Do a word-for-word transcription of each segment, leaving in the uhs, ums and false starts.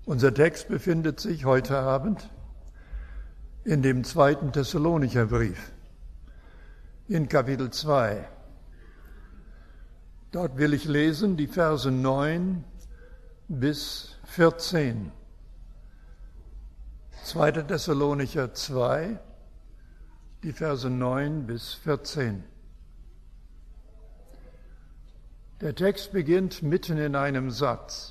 Unser Text befindet sich heute Abend in dem zweiten Thessalonicher Brief, in Kapitel zwei. Dort will ich lesen die Verse neun bis vierzehn. zweiter Thessalonicher zwei, die Verse neun bis vierzehn. Der Text beginnt mitten in einem Satz.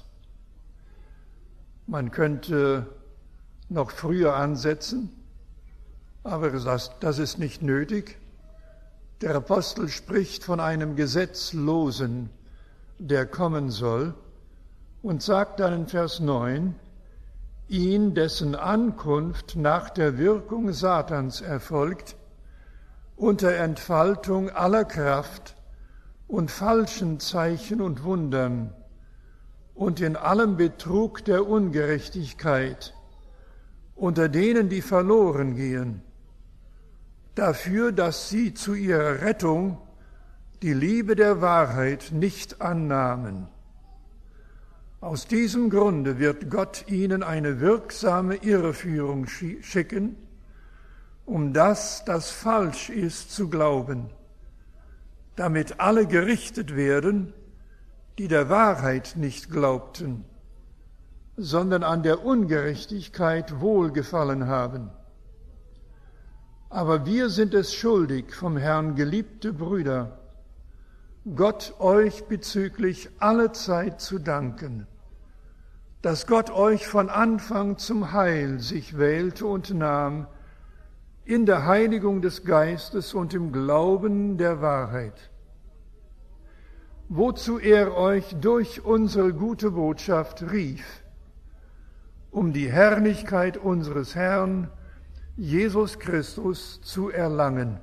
Man könnte noch früher ansetzen, aber das, das ist nicht nötig. Der Apostel spricht von einem Gesetzlosen, der kommen soll, und sagt dann in Vers neun, ihn, dessen Ankunft nach der Wirkung Satans erfolgt, unter Entfaltung aller Kraft und falschen Zeichen und Wundern und in allem Betrug der Ungerechtigkeit, unter denen, die verloren gehen, dafür, dass sie zu ihrer Rettung die Liebe der Wahrheit nicht annahmen. Aus diesem Grunde wird Gott ihnen eine wirksame Irreführung schicken, um das, das falsch ist, zu glauben, damit alle gerichtet werden, die der Wahrheit nicht glaubten, sondern an der Ungerechtigkeit wohlgefallen haben. Aber wir sind es schuldig, vom Herrn geliebte Brüder, Gott euch bezüglich alle Zeit zu danken, dass Gott euch von Anfang zum Heil sich wählte und nahm, in der Heiligung des Geistes und im Glauben der Wahrheit, wozu er euch durch unsere gute Botschaft rief, um die Herrlichkeit unseres Herrn Jesus Christus zu erlangen.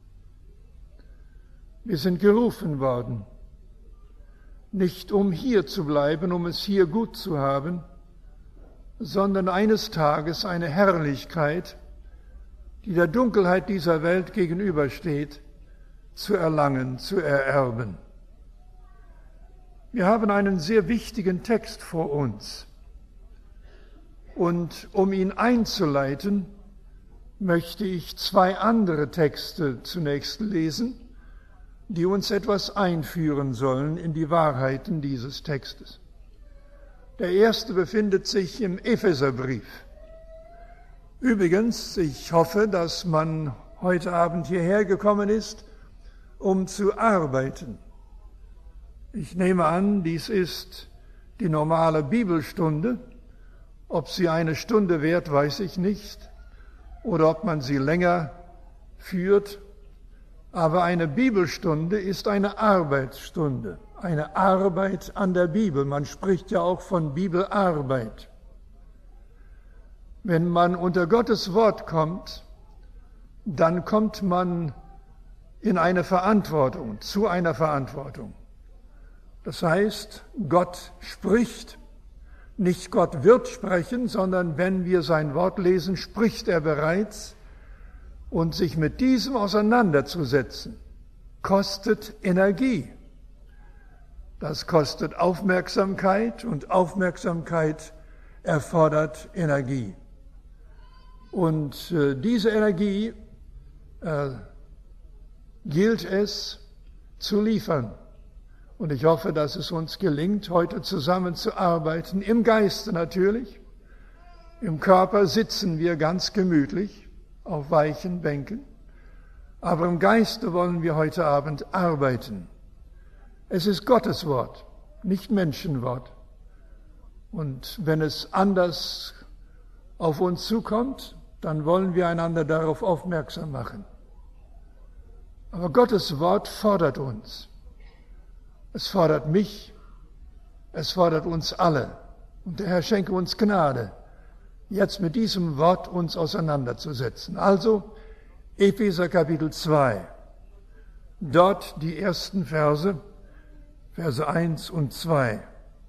Wir sind gerufen worden, nicht um hier zu bleiben, um es hier gut zu haben, sondern eines Tages eine Herrlichkeit, die der Dunkelheit dieser Welt gegenübersteht, zu erlangen, zu ererben. Wir haben einen sehr wichtigen Text vor uns. Und um ihn einzuleiten, möchte ich zwei andere Texte zunächst lesen, die uns etwas einführen sollen in die Wahrheiten dieses Textes. Der erste befindet sich im Epheserbrief. Übrigens, ich hoffe, dass man heute Abend hierher gekommen ist, um zu arbeiten. Ich nehme an, dies ist die normale Bibelstunde. Ob sie eine Stunde währt, weiß ich nicht, oder ob man sie länger führt. Aber eine Bibelstunde ist eine Arbeitsstunde, eine Arbeit an der Bibel. Man spricht ja auch von Bibelarbeit. Wenn man unter Gottes Wort kommt, dann kommt man in eine Verantwortung, zu einer Verantwortung. Das heißt, Gott spricht, nicht Gott wird sprechen, sondern wenn wir sein Wort lesen, spricht er bereits. Und sich mit diesem auseinanderzusetzen, kostet Energie. Das kostet Aufmerksamkeit und Aufmerksamkeit erfordert Energie. Und äh, diese Energie äh, gilt es zu liefern. Und ich hoffe, dass es uns gelingt, heute zusammenzuarbeiten, im Geiste natürlich. Im Körper sitzen wir ganz gemütlich auf weichen Bänken, aber im Geiste wollen wir heute Abend arbeiten. Es ist Gottes Wort, nicht Menschenwort. Und wenn es anders auf uns zukommt, dann wollen wir einander darauf aufmerksam machen. Aber Gottes Wort fordert uns. Es fordert mich, es fordert uns alle. Und der Herr schenke uns Gnade, jetzt mit diesem Wort uns auseinanderzusetzen. Also Epheser Kapitel zwei, dort die ersten Verse, Verse eins und zwei.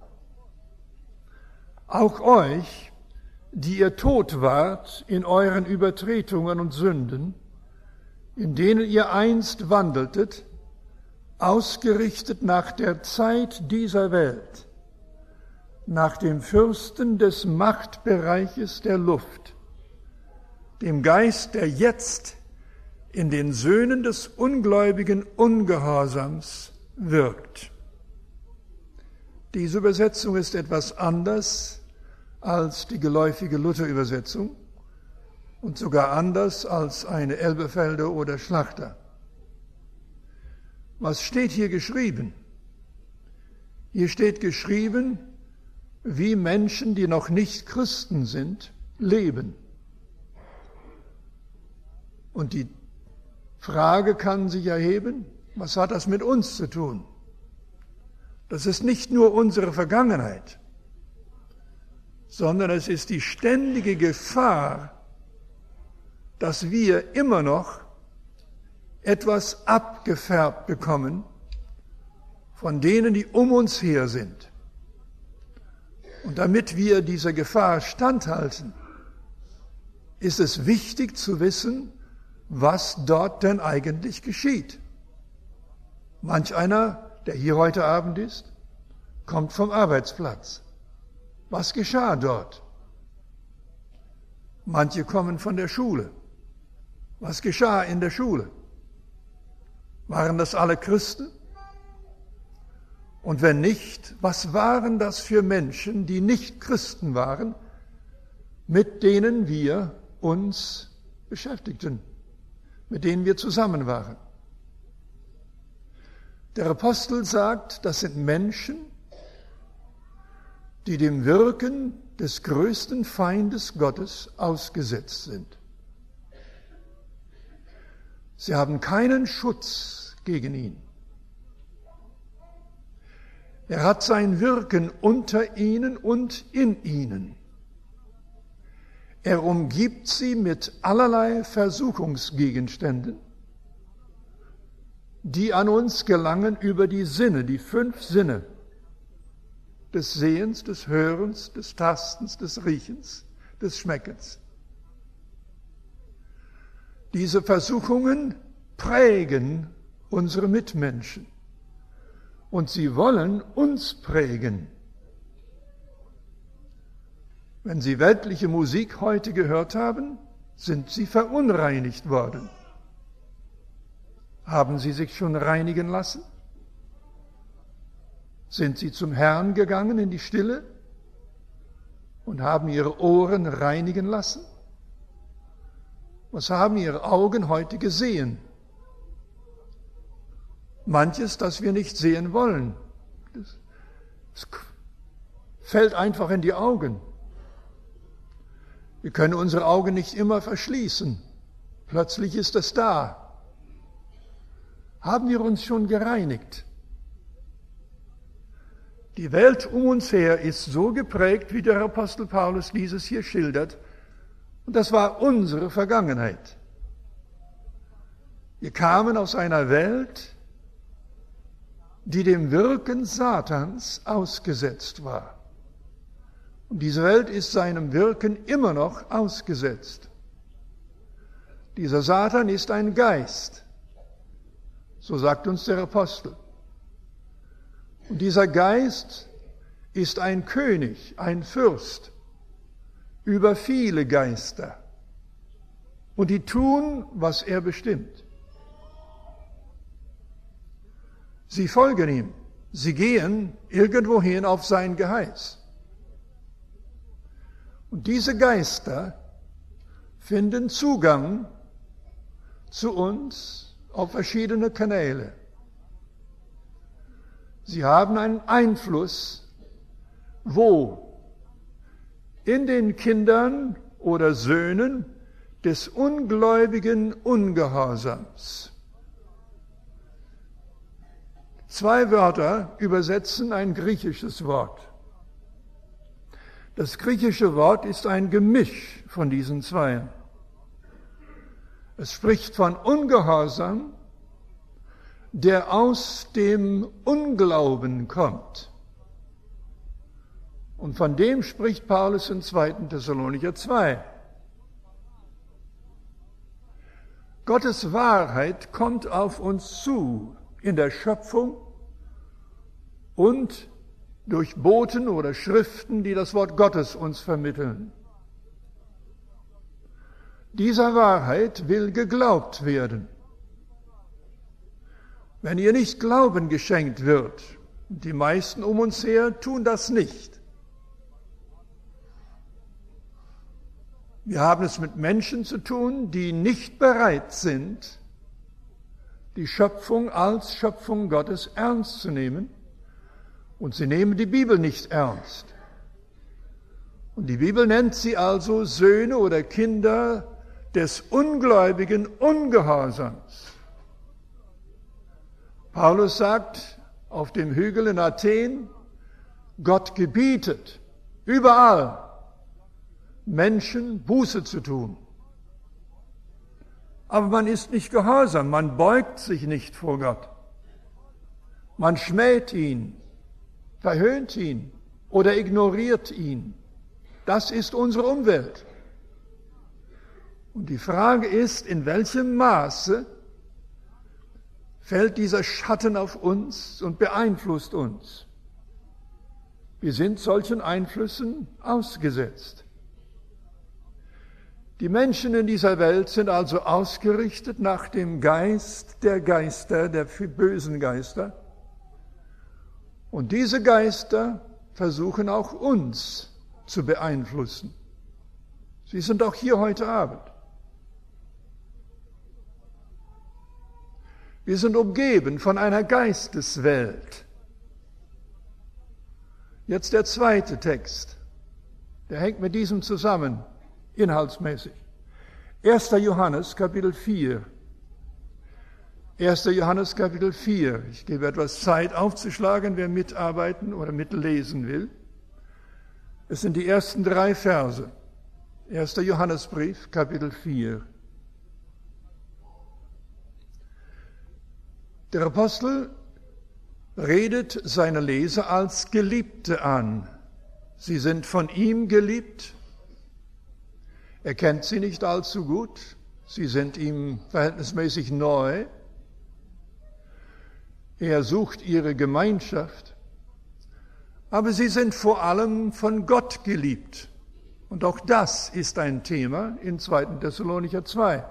Auch euch, die ihr tot wart in euren Übertretungen und Sünden, in denen ihr einst wandeltet, ausgerichtet nach der Zeit dieser Welt, nach dem Fürsten des Machtbereiches der Luft, dem Geist, der jetzt in den Söhnen des ungläubigen Ungehorsams wirkt. Diese Übersetzung ist etwas anders als die geläufige Luther-Übersetzung und sogar anders als eine Elberfelder oder Schlachter. Was steht hier geschrieben? Hier steht geschrieben, wie Menschen, die noch nicht Christen sind, leben. Und die Frage kann sich erheben, was hat das mit uns zu tun? Das ist nicht nur unsere Vergangenheit, sondern es ist die ständige Gefahr, dass wir immer noch etwas abgefärbt bekommen von denen, die um uns her sind. Und damit wir dieser Gefahr standhalten, ist es wichtig zu wissen, was dort denn eigentlich geschieht. Manch einer, der hier heute Abend ist, kommt vom Arbeitsplatz. Was geschah dort? Manche kommen von der Schule. Was geschah in der Schule? Waren das alle Christen? Und wenn nicht, was waren das für Menschen, die nicht Christen waren, mit denen wir uns beschäftigten, mit denen wir zusammen waren? Der Apostel sagt, das sind Menschen, die dem Wirken des größten Feindes Gottes ausgesetzt sind. Sie haben keinen Schutz gegen ihn. Er hat sein Wirken unter ihnen und in ihnen. Er umgibt sie mit allerlei Versuchungsgegenständen, die an uns gelangen über die Sinne, die fünf Sinne des Sehens, des Hörens, des Tastens, des Riechens, des Schmeckens. Diese Versuchungen prägen unsere Mitmenschen und sie wollen uns prägen. Wenn Sie weltliche Musik heute gehört haben, sind Sie verunreinigt worden. Haben Sie sich schon reinigen lassen? Sind Sie zum Herrn gegangen in die Stille und haben Ihre Ohren reinigen lassen? Was haben Ihre Augen heute gesehen? Manches, das wir nicht sehen wollen. Es fällt einfach in die Augen. Wir können unsere Augen nicht immer verschließen. Plötzlich ist es da. Haben wir uns schon gereinigt? Die Welt um uns her ist so geprägt, wie der Apostel Paulus dieses hier schildert. Und das war unsere Vergangenheit. Wir kamen aus einer Welt, die dem Wirken Satans ausgesetzt war. Und diese Welt ist seinem Wirken immer noch ausgesetzt. Dieser Satan ist ein Geist, so sagt uns der Apostel. Und dieser Geist ist ein König, ein Fürst über viele Geister. Und die tun, was er bestimmt. Sie folgen ihm. Sie gehen irgendwohin auf sein Geheiß. Und diese Geister finden Zugang zu uns auf verschiedene Kanäle. Sie haben einen Einfluss, wo? In den Kindern oder Söhnen des ungläubigen Ungehorsams. Zwei Wörter übersetzen ein griechisches Wort. Das griechische Wort ist ein Gemisch von diesen zwei. Es spricht von Ungehorsam, der aus dem Unglauben kommt. Und von dem spricht Paulus in zweiten Thessalonicher zwei. Gottes Wahrheit kommt auf uns zu in der Schöpfung und durch Boten oder Schriften, die das Wort Gottes uns vermitteln. Dieser Wahrheit will geglaubt werden. Wenn ihr nicht Glauben geschenkt wird, die meisten um uns her tun das nicht. Wir haben es mit Menschen zu tun, die nicht bereit sind, die Schöpfung als Schöpfung Gottes ernst zu nehmen. Und sie nehmen die Bibel nicht ernst. Und die Bibel nennt sie also Söhne oder Kinder des ungläubigen Ungehorsams. Paulus sagt auf dem Hügel in Athen, Gott gebietet überall Menschen Buße zu tun. Aber man ist nicht gehorsam, man beugt sich nicht vor Gott. Man schmäht ihn, verhöhnt ihn oder ignoriert ihn. Das ist unsere Umwelt. Und die Frage ist, in welchem Maße fällt dieser Schatten auf uns und beeinflusst uns? Wir sind solchen Einflüssen ausgesetzt. Die Menschen in dieser Welt sind also ausgerichtet nach dem Geist der Geister, der bösen Geister. Und diese Geister versuchen auch uns zu beeinflussen. Sie sind auch hier heute Abend. Wir sind umgeben von einer Geisteswelt. Jetzt der zweite Text, der hängt mit diesem zusammen, inhaltsmäßig. erster Johannes, Kapitel vier. erster Johannes, Kapitel vier. Ich gebe etwas Zeit aufzuschlagen, wer mitarbeiten oder mitlesen will. Es sind die ersten drei Verse. erster Johannesbrief, Kapitel vier. Der Apostel redet seine Leser als Geliebte an. Sie sind von ihm geliebt. Er kennt sie nicht allzu gut. Sie sind ihm verhältnismäßig neu. Er sucht ihre Gemeinschaft. Aber sie sind vor allem von Gott geliebt. Und auch das ist ein Thema in zweiter Thessalonicher zwei.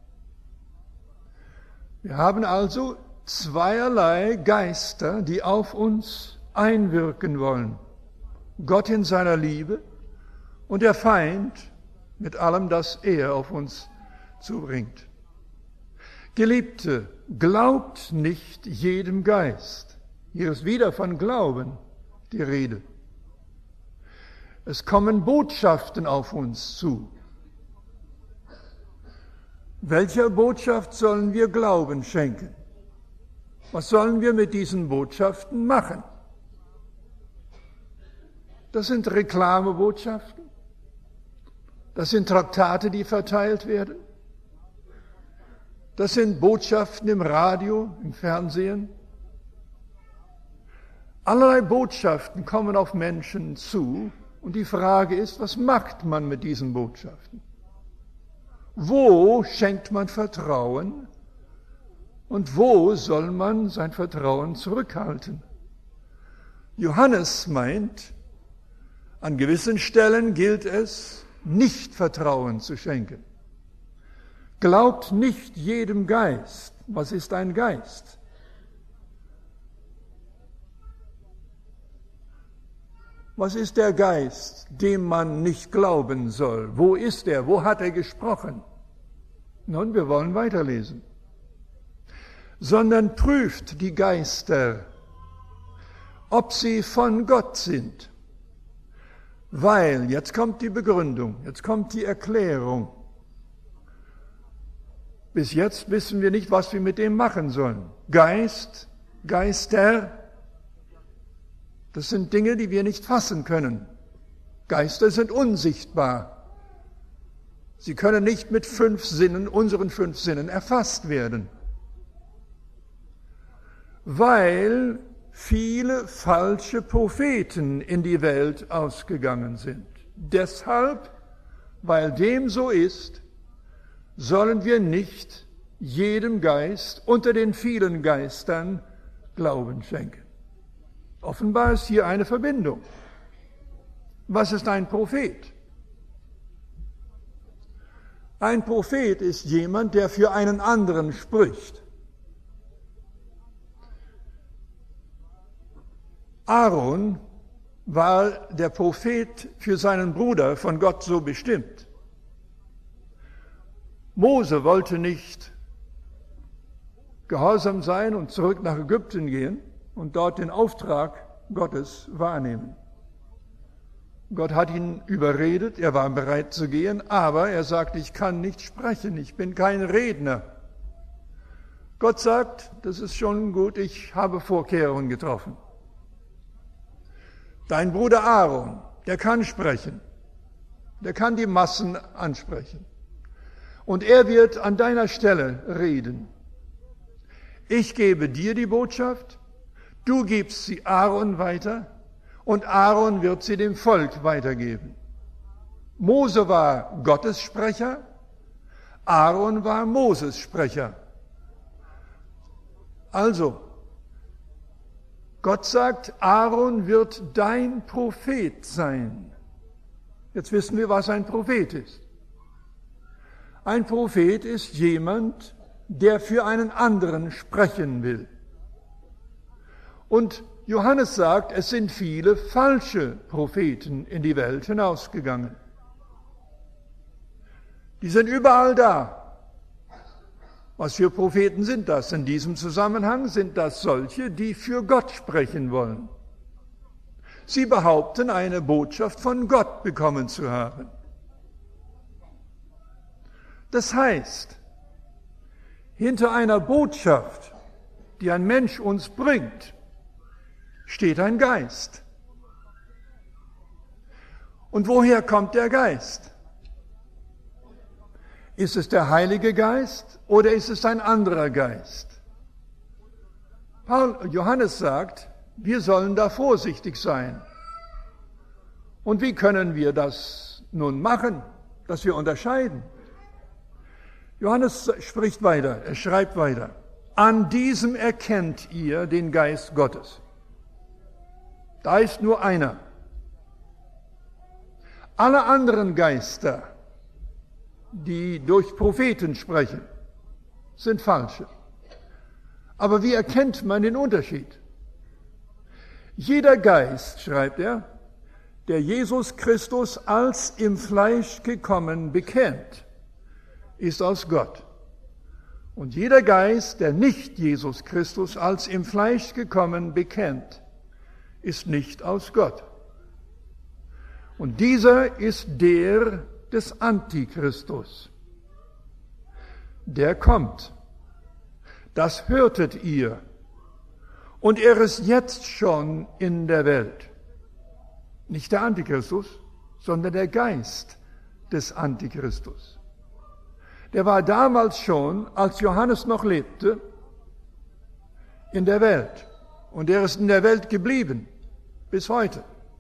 Wir haben also zweierlei Geister, die auf uns einwirken wollen. Gott in seiner Liebe und der Feind mit allem, das er auf uns zubringt. Geliebte, glaubt nicht jedem Geist. Hier ist wieder von Glauben die Rede. Es kommen Botschaften auf uns zu. Welcher Botschaft sollen wir Glauben schenken? Was sollen wir mit diesen Botschaften machen? Das sind Reklamebotschaften. Das sind Traktate, die verteilt werden. Das sind Botschaften im Radio, im Fernsehen. Allerlei Botschaften kommen auf Menschen zu. Und die Frage ist, was macht man mit diesen Botschaften? Wo schenkt man Vertrauen? Und wo soll man sein Vertrauen zurückhalten? Johannes meint, an gewissen Stellen gilt es, nicht Vertrauen zu schenken. Glaubt nicht jedem Geist. Was ist ein Geist? Was ist der Geist, dem man nicht glauben soll? Wo ist er? Wo hat er gesprochen? Nun, wir wollen weiterlesen. Sondern prüft die Geister, ob sie von Gott sind. Weil, jetzt kommt die Begründung, jetzt kommt die Erklärung. Bis jetzt wissen wir nicht, was wir mit dem machen sollen. Geist, Geister, das sind Dinge, die wir nicht fassen können. Geister sind unsichtbar. Sie können nicht mit fünf Sinnen, unseren fünf Sinnen, erfasst werden. Weil viele falsche Propheten in die Welt ausgegangen sind. Deshalb, weil dem so ist, sollen wir nicht jedem Geist unter den vielen Geistern Glauben schenken. Offenbar ist hier eine Verbindung. Was ist ein Prophet? Ein Prophet ist jemand, der für einen anderen spricht. Aaron war der Prophet für seinen Bruder von Gott so bestimmt. Mose wollte nicht gehorsam sein und zurück nach Ägypten gehen und dort den Auftrag Gottes wahrnehmen. Gott hat ihn überredet, er war bereit zu gehen, aber er sagt, ich kann nicht sprechen, ich bin kein Redner. Gott sagt, das ist schon gut, ich habe Vorkehrungen getroffen. Dein Bruder Aaron, der kann sprechen, der kann die Massen ansprechen. Und er wird an deiner Stelle reden. Ich gebe dir die Botschaft, du gibst sie Aaron weiter und Aaron wird sie dem Volk weitergeben. Mose war Gottes Sprecher, Aaron war Moses Sprecher. Also, Gott sagt, Aaron wird dein Prophet sein. Jetzt wissen wir, was ein Prophet ist. Ein Prophet ist jemand, der für einen anderen sprechen will. Und Johannes sagt, es sind viele falsche Propheten in die Welt hinausgegangen. Die sind überall da. Was für Propheten sind das? In diesem Zusammenhang sind das solche, die für Gott sprechen wollen. Sie behaupten, eine Botschaft von Gott bekommen zu haben. Das heißt, hinter einer Botschaft, die ein Mensch uns bringt, steht ein Geist. Und woher kommt der Geist? Ist es der Heilige Geist oder ist es ein anderer Geist? Paul, Johannes sagt, wir sollen da vorsichtig sein. Und wie können wir das nun machen, dass wir unterscheiden? Johannes spricht weiter, er schreibt weiter. An diesem erkennt ihr den Geist Gottes. Da ist nur einer. Alle anderen Geister, die durch Propheten sprechen, sind falsche. Aber wie erkennt man den Unterschied? Jeder Geist, schreibt er, der Jesus Christus als im Fleisch gekommen bekennt, ist aus Gott. Und jeder Geist, der nicht Jesus Christus als im Fleisch gekommen bekennt, ist nicht aus Gott. Und dieser ist der des Antichristus. Der kommt. Das hörtet ihr. Und er ist jetzt schon in der Welt. Nicht der Antichristus, sondern der Geist des Antichristus. Der war damals schon, als Johannes noch lebte, in der Welt. Und er ist in der Welt geblieben, bis heute.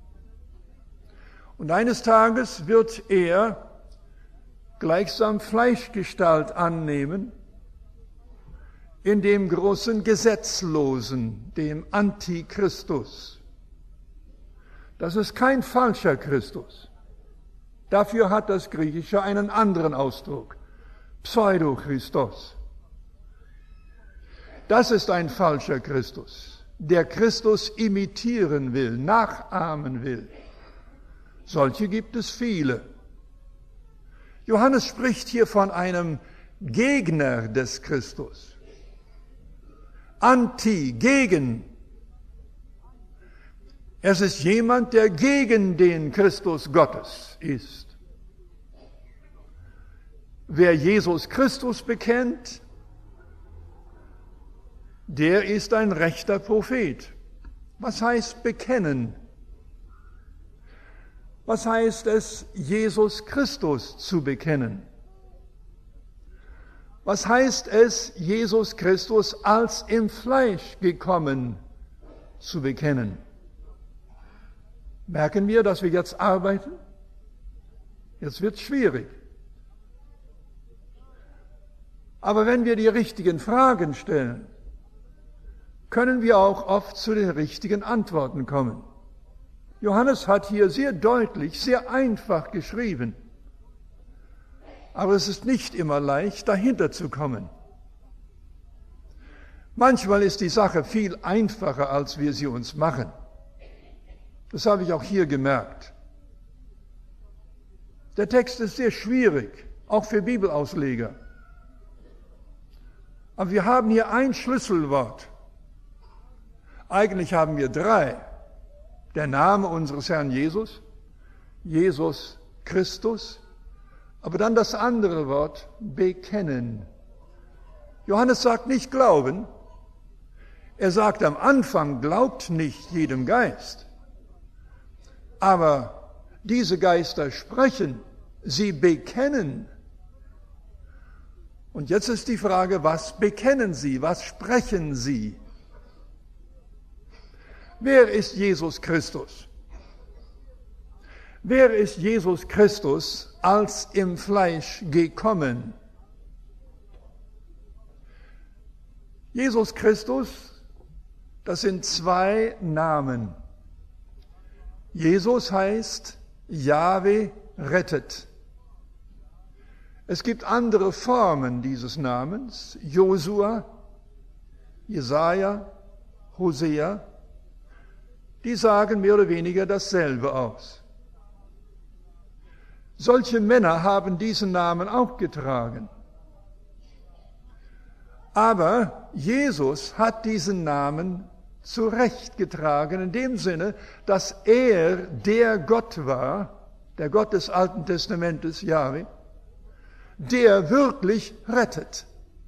Und eines Tages wird er gleichsam Fleischgestalt annehmen in dem großen Gesetzlosen, dem Antichristus. Das ist kein falscher Christus. Dafür hat das Griechische einen anderen Ausdruck. Pseudo-Christos. Das ist ein falscher Christus, der Christus imitieren will, nachahmen will. Solche gibt es viele. Johannes spricht hier von einem Gegner des Christus. Anti, gegen. Es ist jemand, der gegen den Christus Gottes ist. Wer Jesus Christus bekennt, der ist ein rechter Prophet. Was heißt bekennen? Was heißt es, Jesus Christus zu bekennen? Was heißt es, Jesus Christus als im Fleisch gekommen zu bekennen? Merken wir, dass wir jetzt arbeiten? Jetzt wird es schwierig. Aber wenn wir die richtigen Fragen stellen, können wir auch oft zu den richtigen Antworten kommen. Johannes hat hier sehr deutlich, sehr einfach geschrieben. Aber es ist nicht immer leicht, dahinter zu kommen. Manchmal ist die Sache viel einfacher, als wir sie uns machen. Das habe ich auch hier gemerkt. Der Text ist sehr schwierig, auch für Bibelausleger. Aber wir haben hier ein Schlüsselwort. Eigentlich haben wir drei. Der Name unseres Herrn Jesus, Jesus Christus, aber dann das andere Wort, bekennen. Johannes sagt nicht glauben. Er sagt am Anfang, glaubt nicht jedem Geist. Aber diese Geister sprechen, sie bekennen. Und jetzt ist die Frage, was bekennen sie, was sprechen sie? Wer ist Jesus Christus? Wer ist Jesus Christus als im Fleisch gekommen? Jesus Christus, das sind zwei Namen. Jesus heißt Jahwe rettet. Es gibt andere Formen dieses Namens, Josua, Jesaja, Hosea, die sagen mehr oder weniger dasselbe aus. Solche Männer haben diesen Namen auch getragen. Aber Jesus hat diesen Namen zurechtgetragen, in dem Sinne, dass er der Gott war, der Gott des Alten Testamentes, Jahwe, der wirklich rettet.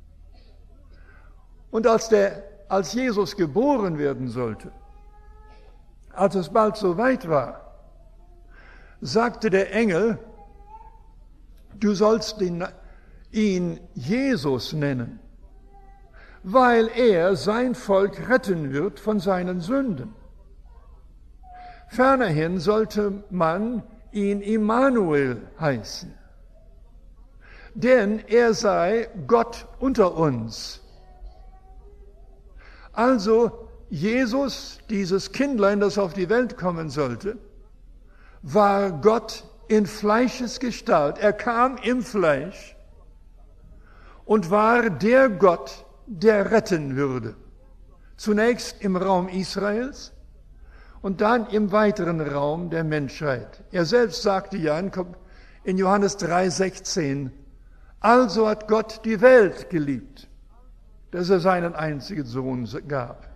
Und als, der, als Jesus geboren werden sollte, als es bald so weit war, sagte der Engel, du sollst ihn, ihn Jesus nennen, weil er sein Volk retten wird von seinen Sünden. Fernerhin sollte man ihn Immanuel heißen, denn er sei Gott unter uns. Also Jesus, dieses Kindlein, das auf die Welt kommen sollte, war Gott in Fleischesgestalt. Er kam im Fleisch und war der Gott, der retten würde. Zunächst im Raum Israels und dann im weiteren Raum der Menschheit. Er selbst sagte ja in Johannes drei sechzehn, also hat Gott die Welt geliebt, dass er seinen einzigen Sohn gab.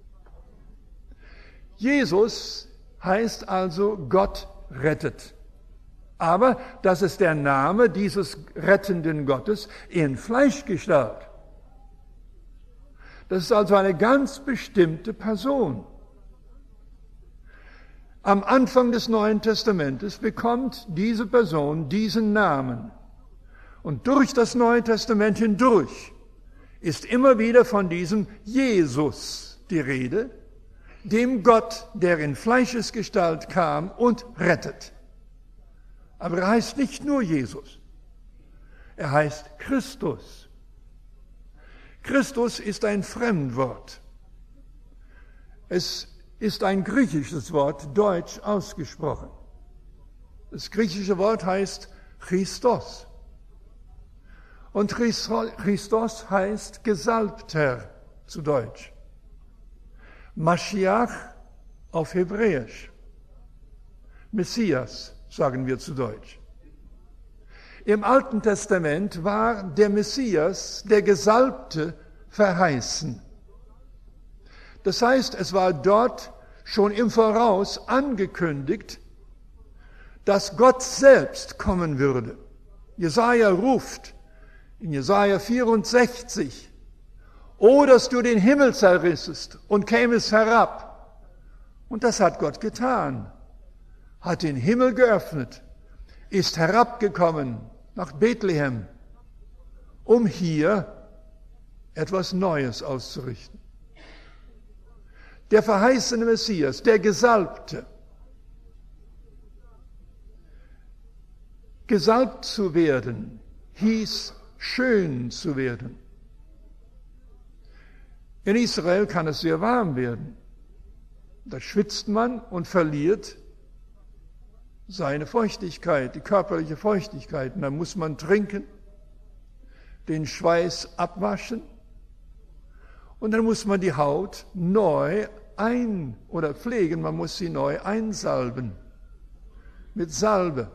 Jesus heißt also Gott rettet. Aber das ist der Name dieses rettenden Gottes in Fleischgestalt. Das ist also eine ganz bestimmte Person. Am Anfang des Neuen Testamentes bekommt diese Person diesen Namen. Und durch das Neue Testament hindurch ist immer wieder von diesem Jesus die Rede, dem Gott, der in Fleischesgestalt kam und rettet. Aber er heißt nicht nur Jesus, er heißt Christus. Christus ist ein Fremdwort. Es ist ein griechisches Wort, deutsch ausgesprochen. Das griechische Wort heißt Christos. Und Christos heißt Gesalbter zu Deutsch. Maschiach auf Hebräisch. Messias, sagen wir zu Deutsch. Im Alten Testament war der Messias, der Gesalbte, verheißen. Das heißt, es war dort schon im Voraus angekündigt, dass Gott selbst kommen würde. Jesaja ruft in Jesaja vierundsechzig, O, dass du den Himmel zerrissest und kämest herab. Und das hat Gott getan, hat den Himmel geöffnet, ist herabgekommen nach Bethlehem, um hier etwas Neues auszurichten. Der verheißene Messias, der Gesalbte, gesalbt zu werden, hieß schön zu werden. In Israel kann es sehr warm werden. Da schwitzt man und verliert seine Feuchtigkeit, die körperliche Feuchtigkeit. Und dann muss man trinken, den Schweiß abwaschen und dann muss man die Haut neu ein- oder pflegen, man muss sie neu einsalben mit Salbe.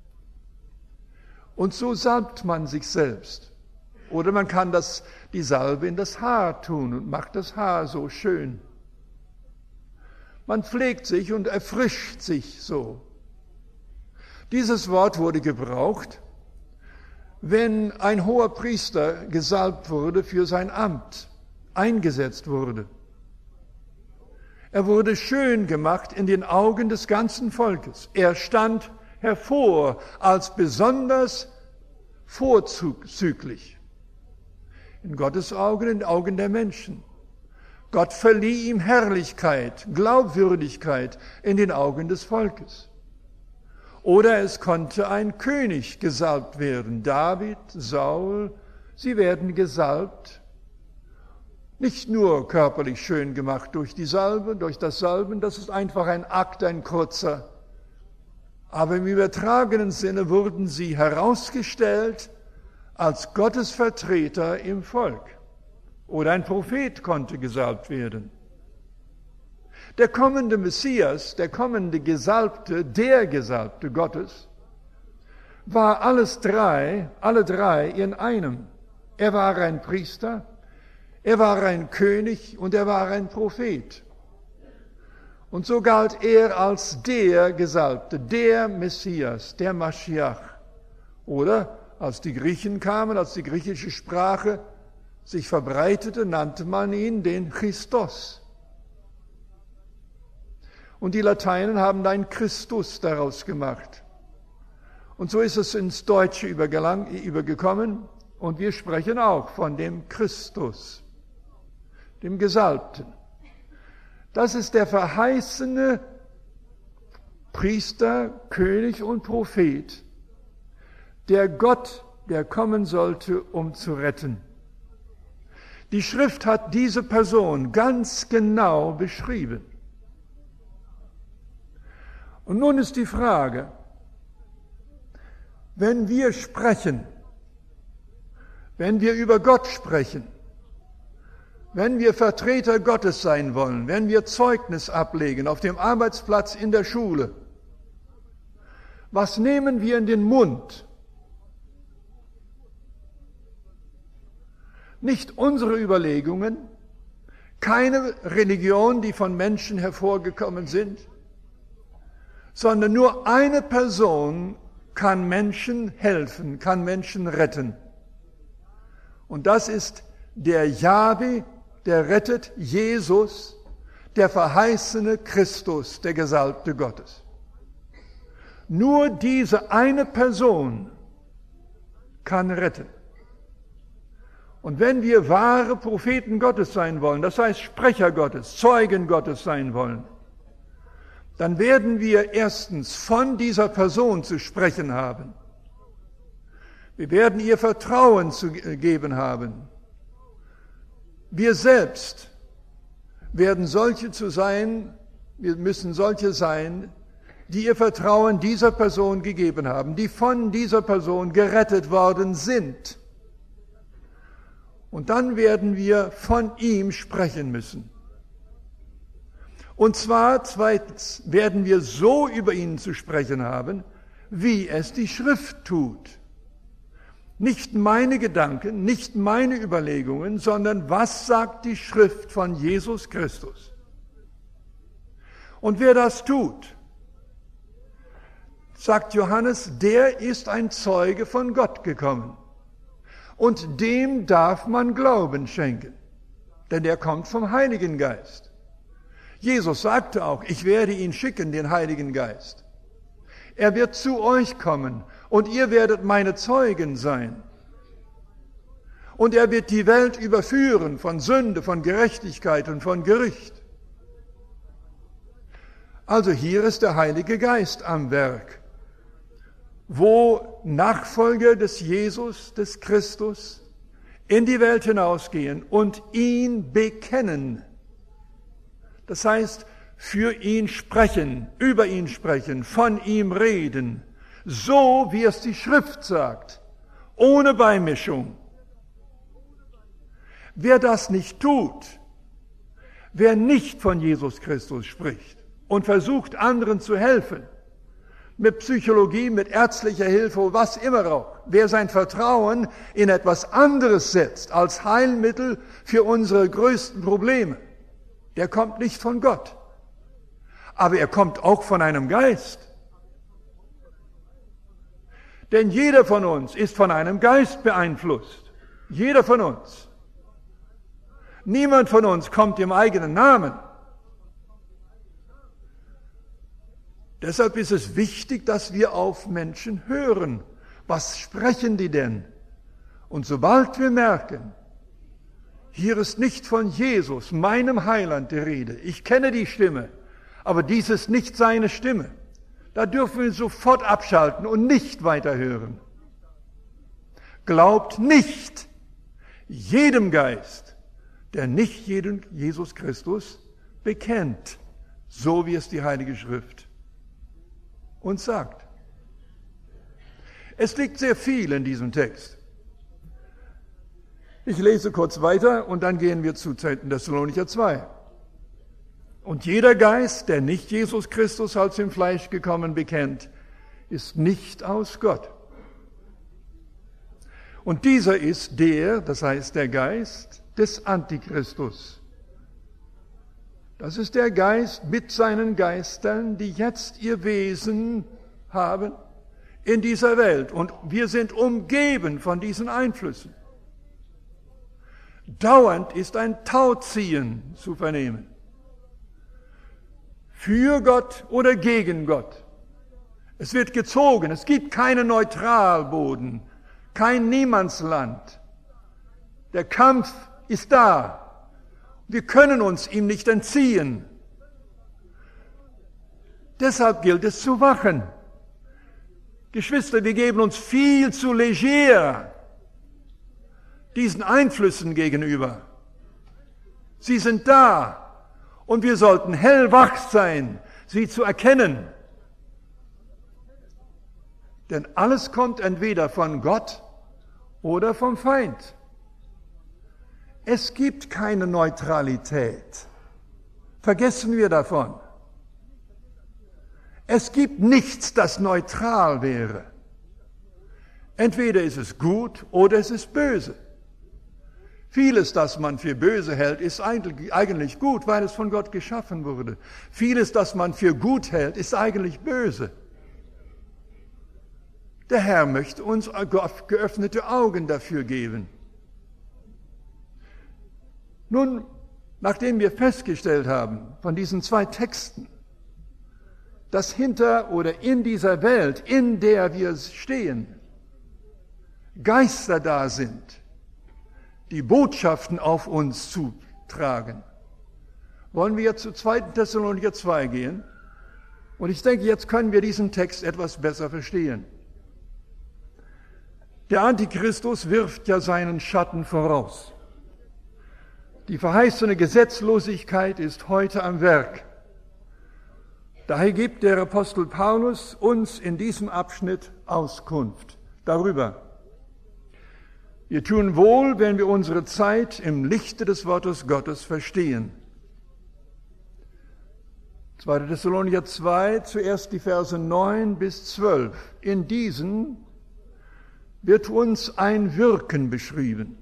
Und so salbt man sich selbst. Oder man kann das, die Salbe in das Haar tun und macht das Haar so schön. Man pflegt sich und erfrischt sich so. Dieses Wort wurde gebraucht, wenn ein hoher Priester gesalbt wurde für sein Amt, eingesetzt wurde. Er wurde schön gemacht in den Augen des ganzen Volkes. Er stand hervor als besonders vorzüglich. In Gottes Augen, in den Augen der Menschen. Gott verlieh ihm Herrlichkeit, Glaubwürdigkeit in den Augen des Volkes. Oder es konnte ein König gesalbt werden. David, Saul, sie werden gesalbt. Nicht nur körperlich schön gemacht durch die Salbe, durch das Salben, das ist einfach ein Akt, ein kurzer. Aber im übertragenen Sinne wurden sie herausgestellt als Gottes Vertreter im Volk. Oder ein Prophet konnte gesalbt werden. Der kommende Messias, der kommende Gesalbte, der Gesalbte Gottes, war alles drei, alle drei in einem. Er war ein Priester, er war ein König und er war ein Prophet. Und so galt er als der Gesalbte, der Messias, der Maschiach. Oder als die Griechen kamen, als die griechische Sprache sich verbreitete, nannte man ihn den Christos. Und die Lateinen haben ein Christus daraus gemacht. Und so ist es ins Deutsche übergekommen und wir sprechen auch von dem Christus, dem Gesalbten. Das ist der verheißene Priester, König und Prophet, der Gott, der kommen sollte, um zu retten. Die Schrift hat diese Person ganz genau beschrieben. Und nun ist die Frage, wenn wir sprechen, wenn wir über Gott sprechen, wenn wir Vertreter Gottes sein wollen, wenn wir Zeugnis ablegen auf dem Arbeitsplatz, in der Schule, was nehmen wir in den Mund? Nicht unsere Überlegungen, keine Religion, die von Menschen hervorgekommen sind, sondern nur eine Person kann Menschen helfen, kann Menschen retten. Und das ist der Jahwe, der rettet, Jesus, der verheißene Christus, der Gesalbte Gottes. Nur diese eine Person kann retten. Und wenn wir wahre Propheten Gottes sein wollen, das heißt Sprecher Gottes, Zeugen Gottes sein wollen, dann werden wir erstens von dieser Person zu sprechen haben. Wir werden ihr Vertrauen zu geben haben. Wir selbst werden solche zu sein, wir müssen solche sein, die ihr Vertrauen dieser Person gegeben haben, die von dieser Person gerettet worden sind. Und dann werden wir von ihm sprechen müssen. Und zwar, zweitens, werden wir so über ihn zu sprechen haben, wie es die Schrift tut. Nicht meine Gedanken, nicht meine Überlegungen, sondern was sagt die Schrift von Jesus Christus? Und wer das tut, sagt Johannes, der ist ein Zeuge von Gott gekommen. Und dem darf man Glauben schenken, denn der kommt vom Heiligen Geist. Jesus sagte auch, ich werde ihn schicken, den Heiligen Geist. Er wird zu euch kommen und ihr werdet meine Zeugen sein. Und er wird die Welt überführen von Sünde, von Gerechtigkeit und von Gericht. Also hier ist der Heilige Geist am Werk, wo Nachfolger des Jesus, des Christus, in die Welt hinausgehen und ihn bekennen. Das heißt, für ihn sprechen, über ihn sprechen, von ihm reden, so wie es die Schrift sagt, ohne Beimischung. Wer das nicht tut, wer nicht von Jesus Christus spricht und versucht, anderen zu helfen, mit Psychologie, mit ärztlicher Hilfe, was immer auch, wer sein Vertrauen in etwas anderes setzt als Heilmittel für unsere größten Probleme, der kommt nicht von Gott. Aber er kommt auch von einem Geist. Denn jeder von uns ist von einem Geist beeinflusst. Jeder von uns. Niemand von uns kommt im eigenen Namen. Deshalb ist es wichtig, dass wir auf Menschen hören. Was sprechen die denn? Und sobald wir merken, hier ist nicht von Jesus, meinem Heiland, die Rede. Ich kenne die Stimme, aber dies ist nicht seine Stimme. Da dürfen wir sofort abschalten und nicht weiterhören. Glaubt nicht jedem Geist, der nicht jeden Jesus Christus bekennt, so wie es die Heilige Schrift uns sagt. Es liegt sehr viel in diesem Text. Ich lese kurz weiter und dann gehen wir zu zweiten Thessalonicher zwei. Und jeder Geist, der nicht Jesus Christus als im Fleisch gekommen bekennt, ist nicht aus Gott. Und dieser ist der, das heißt der Geist des Antichristus. Das ist der Geist mit seinen Geistern, die jetzt ihr Wesen haben in dieser Welt. Und wir sind umgeben von diesen Einflüssen. Dauernd ist ein Tauziehen zu vernehmen. Für Gott oder gegen Gott. Es wird gezogen. Es gibt keinen Neutralboden, kein Niemandsland. Der Kampf ist da. Wir können uns ihm nicht entziehen. Deshalb gilt es zu wachen. Geschwister, wir geben uns viel zu leger diesen Einflüssen gegenüber. Sie sind da und wir sollten hellwach sein, sie zu erkennen. Denn alles kommt entweder von Gott oder vom Feind. Es gibt keine Neutralität. Vergessen wir davon. Es gibt nichts, das neutral wäre. Entweder ist es gut oder es ist böse. Vieles, das man für böse hält, ist eigentlich gut, weil es von Gott geschaffen wurde. Vieles, das man für gut hält, ist eigentlich böse. Der Herr möchte uns geöffnete Augen dafür geben. Nun, nachdem wir festgestellt haben von diesen zwei Texten, dass hinter oder in dieser Welt, in der wir stehen, Geister da sind, die Botschaften auf uns zutragen, wollen wir jetzt zu zweiten Thessalonicher zwei gehen. Und ich denke, jetzt können wir diesen Text etwas besser verstehen. Der Antichristus wirft ja seinen Schatten voraus. Die verheißene Gesetzlosigkeit ist heute am Werk. Daher gibt der Apostel Paulus uns in diesem Abschnitt Auskunft darüber. Wir tun wohl, wenn wir unsere Zeit im Lichte des Wortes Gottes verstehen. zweiten Thessalonicher zwei, zuerst die Verse neun bis zwölf. In diesen wird uns ein Wirken beschrieben.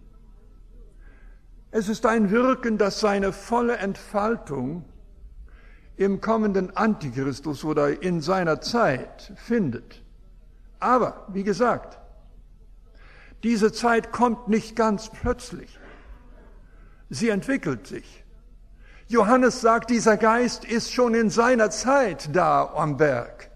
Es ist ein Wirken, das seine volle Entfaltung im kommenden Antichristus oder in seiner Zeit findet. Aber, wie gesagt, diese Zeit kommt nicht ganz plötzlich. Sie entwickelt sich. Johannes sagt, dieser Geist ist schon in seiner Zeit da am Werk.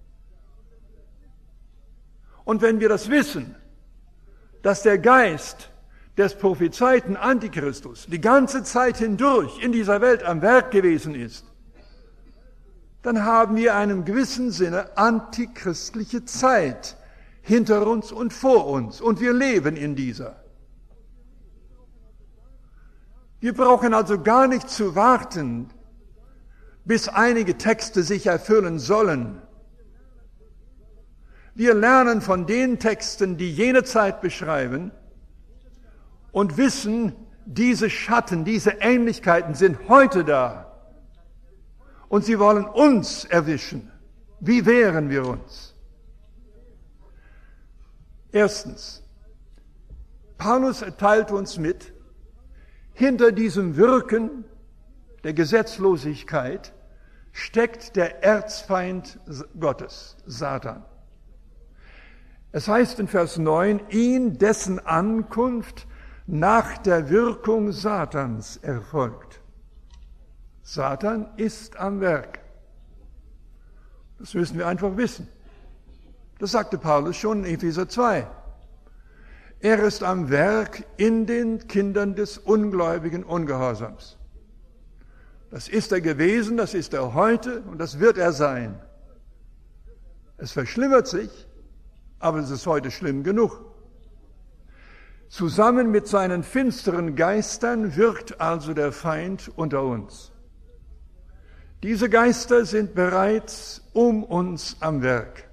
Und wenn wir das wissen, dass der Geist des prophezeiten Antichristus die ganze Zeit hindurch in dieser Welt am Werk gewesen ist, dann haben wir in einem gewissen Sinne antichristliche Zeit hinter uns und vor uns und wir leben in dieser. Wir brauchen also gar nicht zu warten, bis einige Texte sich erfüllen sollen. Wir lernen von den Texten, die jene Zeit beschreiben, und wissen, diese Schatten, diese Ähnlichkeiten sind heute da. Und sie wollen uns erwischen. Wie wehren wir uns? Erstens, Paulus erteilt uns mit, hinter diesem Wirken der Gesetzlosigkeit steckt der Erzfeind Gottes, Satan. Es heißt in Vers neun, ihn, dessen Ankunft nach der Wirkung Satans erfolgt. Satan ist am Werk. Das müssen wir einfach wissen. Das sagte Paulus schon in Epheser zwei. Er ist am Werk in den Kindern des ungläubigen Ungehorsams. Das ist er gewesen, das ist er heute und das wird er sein. Es verschlimmert sich, aber es ist heute schlimm genug. Zusammen mit seinen finsteren Geistern wirkt also der Feind unter uns. Diese Geister sind bereits um uns am Werk.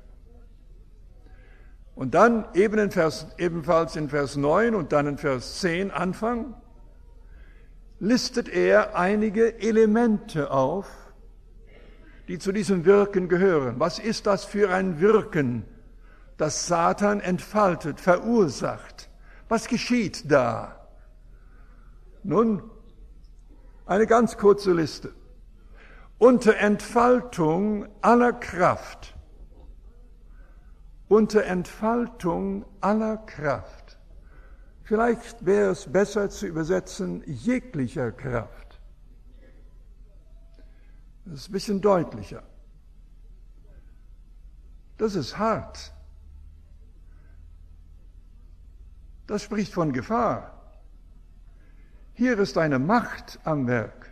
Und dann eben in Vers, ebenfalls in Vers neun und dann in Vers zehn Anfang, listet er einige Elemente auf, die zu diesem Wirken gehören. Was ist das für ein Wirken, das Satan entfaltet, verursacht? Was geschieht da? Nun, eine ganz kurze Liste. Unter Entfaltung aller Kraft, unter Entfaltung aller Kraft, vielleicht wäre es besser zu übersetzen, jeglicher Kraft. Das ist ein bisschen deutlicher. Das ist hart. Das spricht von Gefahr. Hier ist eine Macht am Werk.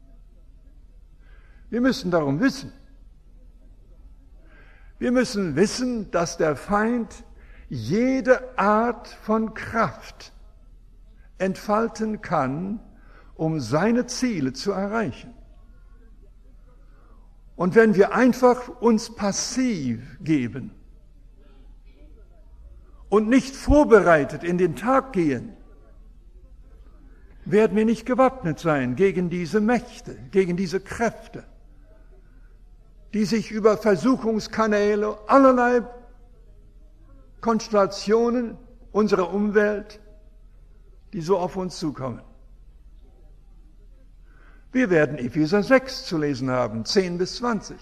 Wir müssen darum wissen. Wir müssen wissen, dass der Feind jede Art von Kraft entfalten kann, um seine Ziele zu erreichen. Und wenn wir einfach uns passiv geben und nicht vorbereitet in den Tag gehen, werden wir nicht gewappnet sein gegen diese Mächte, gegen diese Kräfte, die sich über Versuchungskanäle, allerlei Konstellationen unserer Umwelt, die so auf uns zukommen. Wir werden Epheser sechs zu lesen haben, zehn bis zwanzig.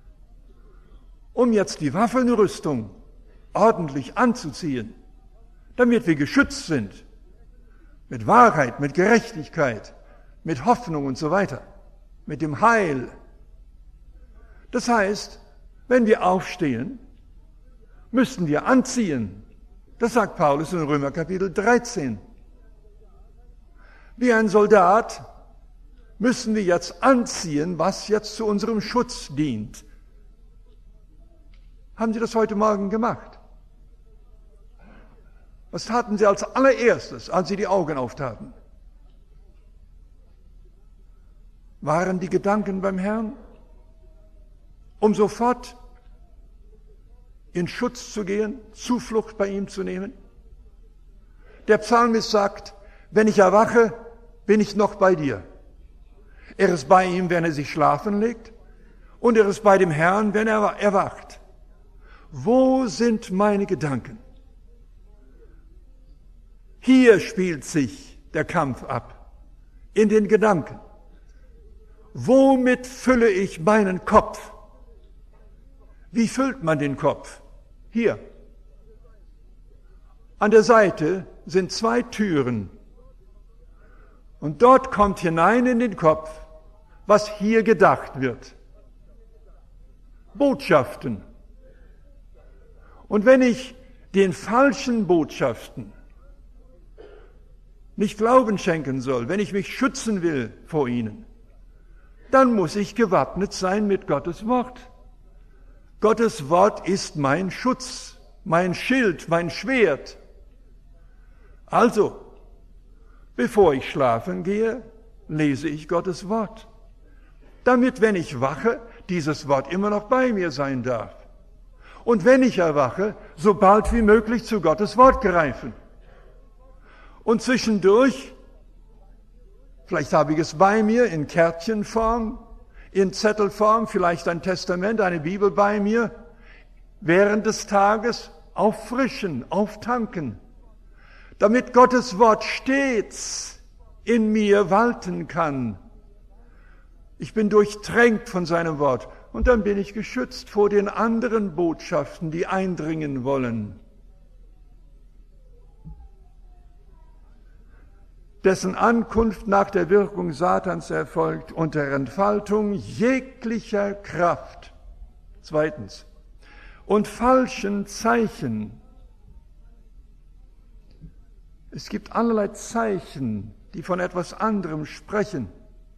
Um jetzt die Waffenrüstung ordentlich anzuziehen, damit wir geschützt sind, mit Wahrheit, mit Gerechtigkeit, mit Hoffnung und so weiter, mit dem Heil. Das heißt, wenn wir aufstehen, müssten wir anziehen. Das sagt Paulus in Römer Kapitel dreizehn. Wie ein Soldat müssen wir jetzt anziehen, was jetzt zu unserem Schutz dient. Haben Sie das heute Morgen gemacht? Was taten Sie als allererstes, als Sie die Augen auftaten? Waren die Gedanken beim Herrn, um sofort in Schutz zu gehen, Zuflucht bei ihm zu nehmen? Der Psalmist sagt, wenn ich erwache, bin ich noch bei dir. Er ist bei ihm, wenn er sich schlafen legt, und er ist bei dem Herrn, wenn er erwacht. Wo sind meine Gedanken? Hier spielt sich der Kampf ab, in den Gedanken. Womit fülle ich meinen Kopf? Wie füllt man den Kopf? Hier. An der Seite sind zwei Türen. Und dort kommt hinein in den Kopf, was hier gedacht wird. Botschaften. Und wenn ich den falschen Botschaften nicht Glauben schenken soll, wenn ich mich schützen will vor ihnen, dann muss ich gewappnet sein mit Gottes Wort. Gottes Wort ist mein Schutz, mein Schild, mein Schwert. Also, bevor ich schlafen gehe, lese ich Gottes Wort, damit, wenn ich wache, dieses Wort immer noch bei mir sein darf. Und wenn ich erwache, so bald wie möglich zu Gottes Wort greifen. Und zwischendurch, vielleicht habe ich es bei mir in Kärtchenform, in Zettelform, vielleicht ein Testament, eine Bibel bei mir, während des Tages auffrischen, auftanken, damit Gottes Wort stets in mir walten kann. Ich bin durchtränkt von seinem Wort und dann bin ich geschützt vor den anderen Botschaften, die eindringen wollen. Dessen Ankunft nach der Wirkung Satans erfolgt unter Entfaltung jeglicher Kraft. Zweitens. Und falschen Zeichen. Es gibt allerlei Zeichen, die von etwas anderem sprechen.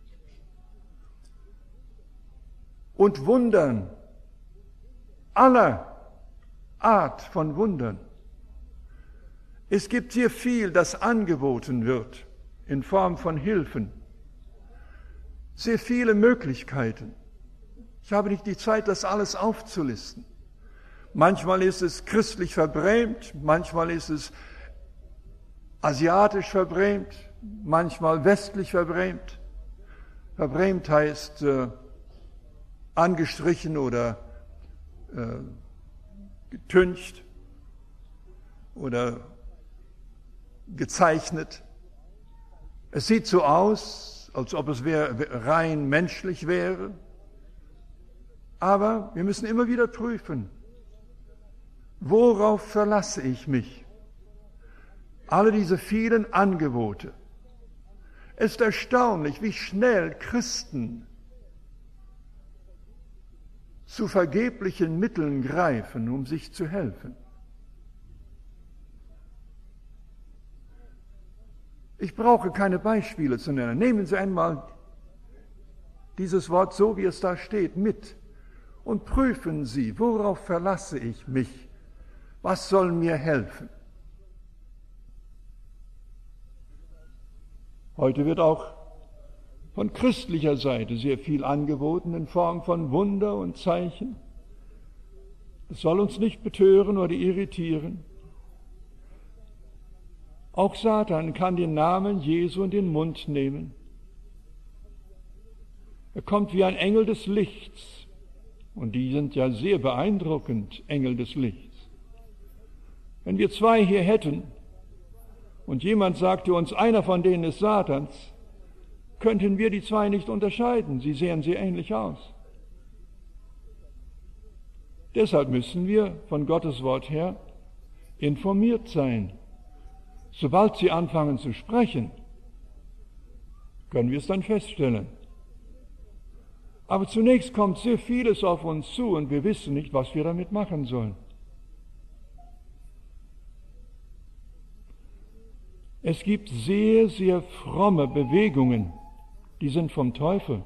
Und Wundern, aller Art von Wundern. Es gibt sehr viel, das angeboten wird in Form von Hilfen. Sehr viele Möglichkeiten. Ich habe nicht die Zeit, das alles aufzulisten. Manchmal ist es christlich verbrämt, manchmal ist es asiatisch verbrämt, manchmal westlich verbrämt. Verbrämt heißt äh, angestrichen oder äh, getüncht oder gezeichnet. Es sieht so aus, als ob es wär, rein menschlich wäre, aber wir müssen immer wieder prüfen, worauf verlasse ich mich? Alle diese vielen Angebote. Es ist erstaunlich, wie schnell Christen zu vergeblichen Mitteln greifen, um sich zu helfen. Ich brauche keine Beispiele zu nennen. Nehmen Sie einmal dieses Wort so, wie es da steht, mit und prüfen Sie, worauf verlasse ich mich? Was soll mir helfen? Heute wird auch von christlicher Seite sehr viel angeboten in Form von Wunder und Zeichen. Es soll uns nicht betören oder irritieren. Auch Satan kann den Namen Jesu in den Mund nehmen. Er kommt wie ein Engel des Lichts. Und die sind ja sehr beeindruckend, Engel des Lichts. Wenn wir zwei hier hätten und jemand sagte uns, einer von denen ist Satans, könnten wir die zwei nicht unterscheiden. Sie sehen sehr ähnlich aus. Deshalb müssen wir von Gottes Wort her informiert sein. Sobald sie anfangen zu sprechen, können wir es dann feststellen. Aber zunächst kommt sehr vieles auf uns zu und wir wissen nicht, was wir damit machen sollen. Es gibt sehr, sehr fromme Bewegungen, die sind vom Teufel.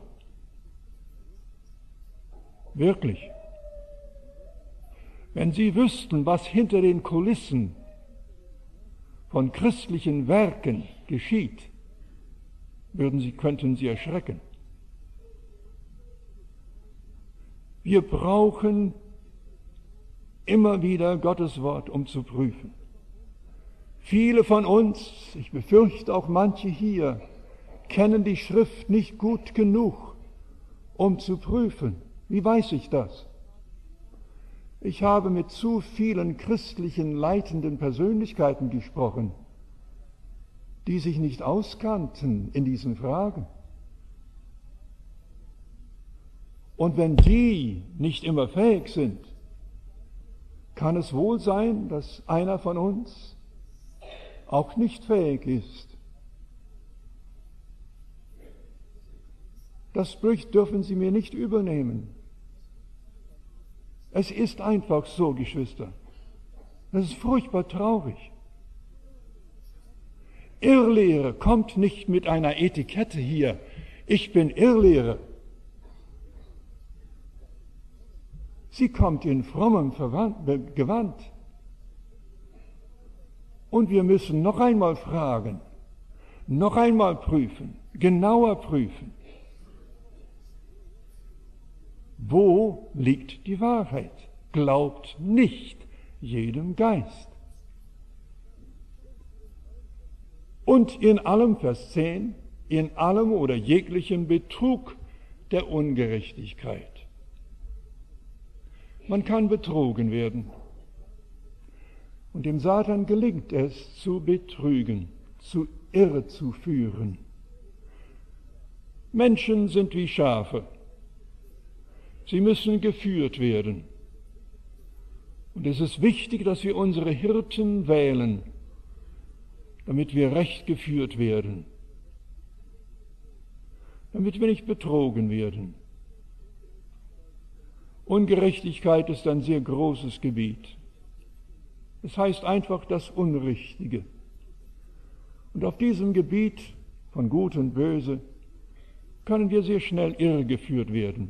Wirklich. Wenn Sie wüssten, was hinter den Kulissen von christlichen Werken geschieht, würden Sie, könnten Sie erschrecken. Wir brauchen immer wieder Gottes Wort, um zu prüfen. Viele von uns, ich befürchte auch manche hier, kennen die Schrift nicht gut genug, um zu prüfen. Wie weiß ich das? Ich habe mit zu vielen christlichen leitenden Persönlichkeiten gesprochen, die sich nicht auskannten in diesen Fragen. Und wenn die nicht immer fähig sind, kann es wohl sein, dass einer von uns auch nicht fähig ist. Das dürfen Sie mir nicht übernehmen. Es ist einfach so, Geschwister. Das ist furchtbar traurig. Irrlehre kommt nicht mit einer Etikette hier. Ich bin Irrlehre. Sie kommt in frommem Gewand. Und wir müssen noch einmal fragen, noch einmal prüfen, genauer prüfen. Wo liegt die Wahrheit? Glaubt nicht jedem Geist. Und in allem, Vers zehn, in allem oder jeglichem Betrug der Ungerechtigkeit. Man kann betrogen werden. Und dem Satan gelingt es, zu betrügen, zu irre zu führen. Menschen sind wie Schafe. Sie müssen geführt werden. Und es ist wichtig, dass wir unsere Hirten wählen, damit wir recht geführt werden, damit wir nicht betrogen werden. Ungerechtigkeit ist ein sehr großes Gebiet. Es heißt einfach das Unrichtige. Und auf diesem Gebiet von Gut und Böse können wir sehr schnell irregeführt werden.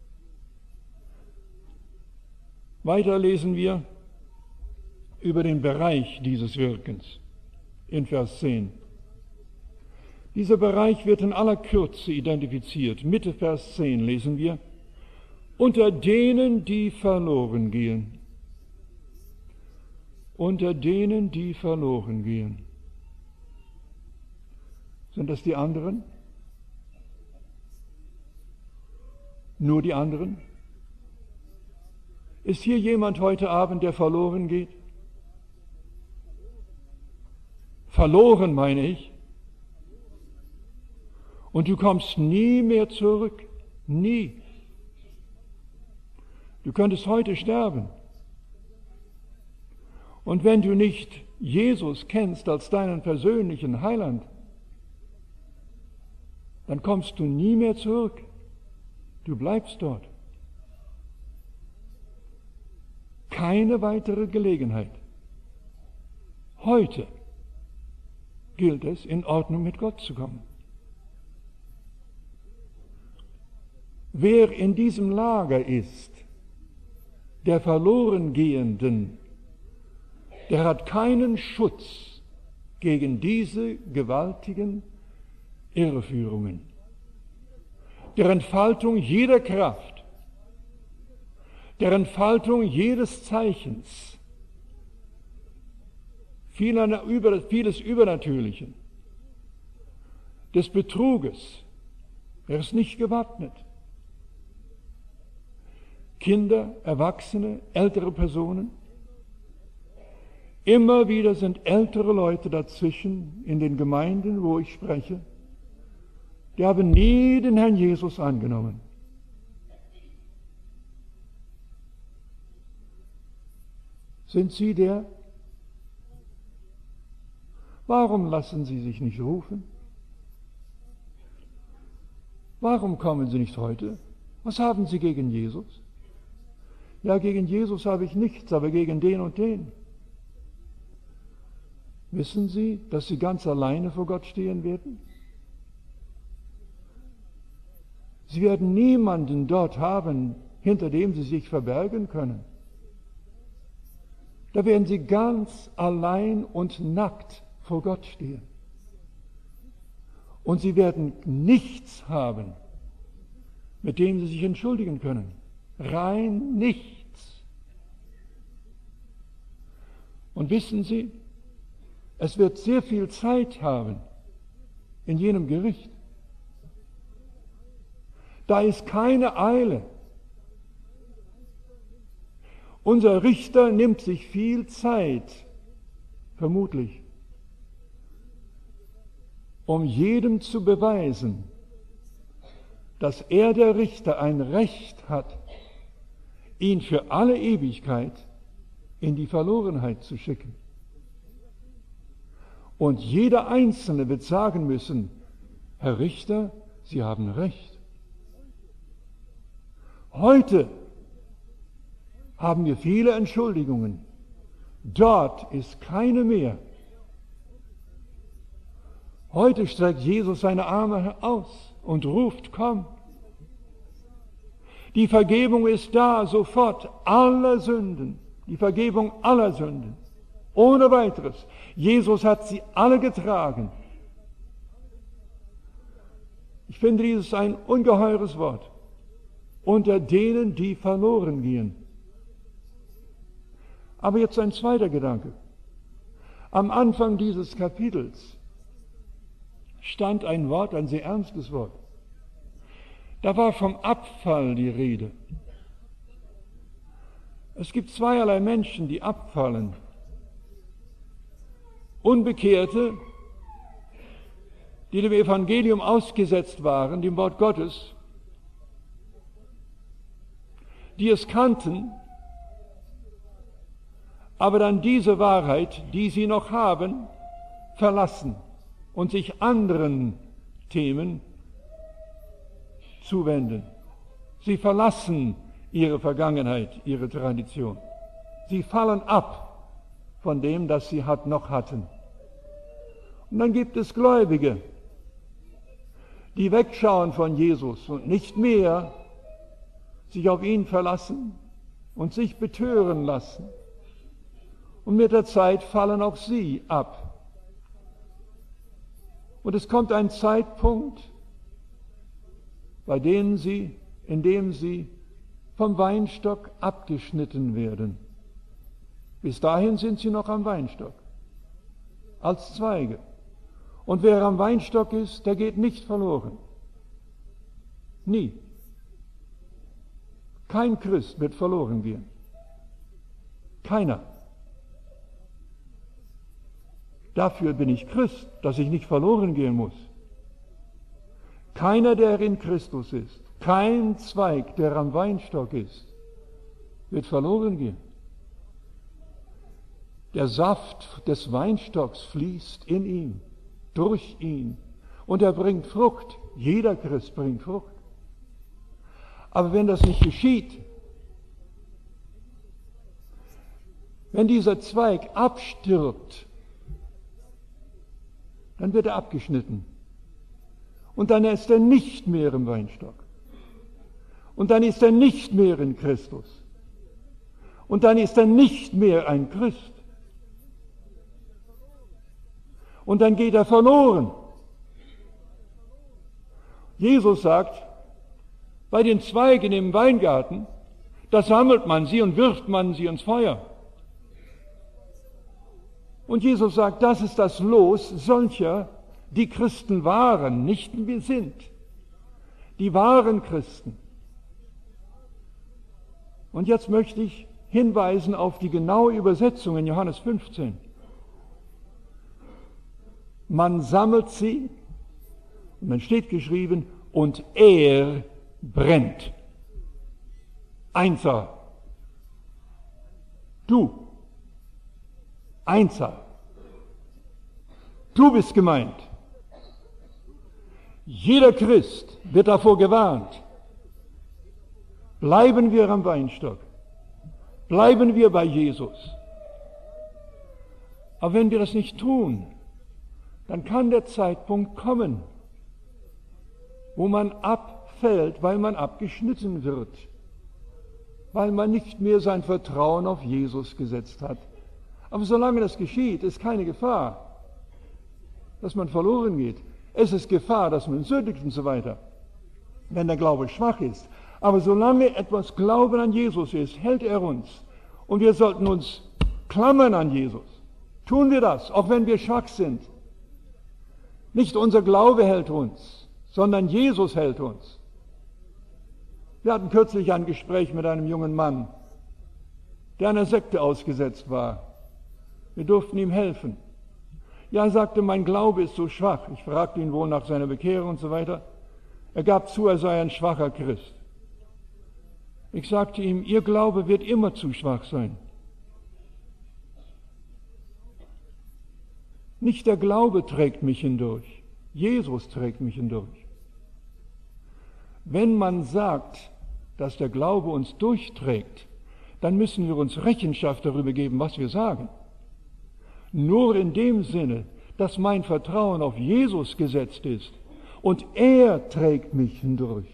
Weiter lesen wir über den Bereich dieses Wirkens in Vers zehn. Dieser Bereich wird in aller Kürze identifiziert. Mitte Vers zehn lesen wir: Unter denen, die verloren gehen. Unter denen, die verloren gehen. Sind das die anderen? Nur die anderen? Ist hier jemand heute Abend, der verloren geht? Verloren, meine ich. Und du kommst nie mehr zurück. Nie. Du könntest heute sterben. Und wenn du nicht Jesus kennst als deinen persönlichen Heiland, dann kommst du nie mehr zurück. Du bleibst dort. Keine weitere Gelegenheit. Heute gilt es, in Ordnung mit Gott zu kommen. Wer in diesem Lager ist, der Verlorengehenden, der hat keinen Schutz gegen diese gewaltigen Irreführungen, der Entfaltung jeder Kraft, der Entfaltung jedes Zeichens, vieles Übernatürlichen, des Betruges. Er ist nicht gewappnet. Kinder, Erwachsene, ältere Personen. Immer wieder sind ältere Leute dazwischen in den Gemeinden, wo ich spreche. Die haben nie den Herrn Jesus angenommen. Sind Sie der? Warum lassen Sie sich nicht rufen? Warum kommen Sie nicht heute? Was haben Sie gegen Jesus? Ja, gegen Jesus habe ich nichts, aber gegen den und den. Wissen Sie, dass Sie ganz alleine vor Gott stehen werden? Sie werden niemanden dort haben, hinter dem Sie sich verbergen können. Da werden Sie ganz allein und nackt vor Gott stehen. Und Sie werden nichts haben, mit dem Sie sich entschuldigen können. Rein nichts. Und wissen Sie, es wird sehr viel Zeit haben in jenem Gericht. Da ist keine Eile. Unser Richter nimmt sich viel Zeit, vermutlich, um jedem zu beweisen, dass er, der Richter, ein Recht hat, ihn für alle Ewigkeit in die Verlorenheit zu schicken. Und jeder Einzelne wird sagen müssen: Herr Richter, Sie haben Recht. Heute haben wir viele Entschuldigungen. Dort ist keine mehr. Heute streckt Jesus seine Arme aus und ruft: Komm. Die Vergebung ist da, sofort, aller Sünden. Die Vergebung aller Sünden. Ohne weiteres. Jesus hat sie alle getragen. Ich finde dieses ein ungeheures Wort. Unter denen, die verloren gehen. Aber jetzt ein zweiter Gedanke. Am Anfang dieses Kapitels stand ein Wort, ein sehr ernstes Wort. Da war vom Abfall die Rede. Es gibt zweierlei Menschen, die abfallen. Unbekehrte, die dem Evangelium ausgesetzt waren, dem Wort Gottes, die es kannten, aber dann diese Wahrheit, die sie noch haben, verlassen und sich anderen Themen zuwenden. Sie verlassen ihre Vergangenheit, ihre Tradition. Sie fallen ab von dem, das sie hat, noch hatten. Und dann gibt es Gläubige, die wegschauen von Jesus und nicht mehr sich auf ihn verlassen und sich betören lassen. Und mit der Zeit fallen auch sie ab. Und es kommt ein Zeitpunkt, bei dem sie, in dem sie vom Weinstock abgeschnitten werden. Bis dahin sind sie noch am Weinstock, als Zweige. Und wer am Weinstock ist, der geht nicht verloren. Nie. Kein Christ wird verloren gehen. Keiner. Dafür bin ich Christ, dass ich nicht verloren gehen muss. Keiner, der in Christus ist, kein Zweig, der am Weinstock ist, wird verloren gehen. Der Saft des Weinstocks fließt in ihm, durch ihn, und er bringt Frucht. Jeder Christ bringt Frucht. Aber wenn das nicht geschieht, wenn dieser Zweig abstirbt, dann wird er abgeschnitten. Und dann ist er nicht mehr im Weinstock. Und dann ist er nicht mehr in Christus. Und dann ist er nicht mehr ein Christ. Und dann geht er verloren. Jesus sagt, bei den Zweigen im Weingarten, da sammelt man sie und wirft man sie ins Feuer. Und Jesus sagt, das ist das Los solcher, die Christen waren, nicht wir sind. Die wahren Christen. Und jetzt möchte ich hinweisen auf die genaue Übersetzung in Johannes fünfzehn. Man sammelt sie, und dann steht geschrieben, und er brennt. Einser. Du. Einser. Du bist gemeint. Jeder Christ wird davor gewarnt. Bleiben wir am Weinstock. Bleiben wir bei Jesus. Aber wenn wir das nicht tun, dann kann der Zeitpunkt kommen, wo man abfällt, weil man abgeschnitten wird, weil man nicht mehr sein Vertrauen auf Jesus gesetzt hat. Aber solange das geschieht, ist keine Gefahr, dass man verloren geht. Es ist Gefahr, dass man sündigt und so weiter, wenn der Glaube schwach ist. Aber solange etwas Glauben an Jesus ist, hält er uns. Und wir sollten uns klammern an Jesus. Tun wir das, auch wenn wir schwach sind. Nicht unser Glaube hält uns, sondern Jesus hält uns. Wir hatten kürzlich ein Gespräch mit einem jungen Mann, der einer Sekte ausgesetzt war. Wir durften ihm helfen. Ja, er sagte, mein Glaube ist so schwach. Ich fragte ihn wohl nach seiner Bekehrung und so weiter. Er gab zu, er sei ein schwacher Christ. Ich sagte ihm, Ihr Glaube wird immer zu schwach sein. Nicht der Glaube trägt mich hindurch, Jesus trägt mich hindurch. Wenn man sagt, dass der Glaube uns durchträgt, dann müssen wir uns Rechenschaft darüber geben, was wir sagen. Nur in dem Sinne, dass mein Vertrauen auf Jesus gesetzt ist und er trägt mich hindurch.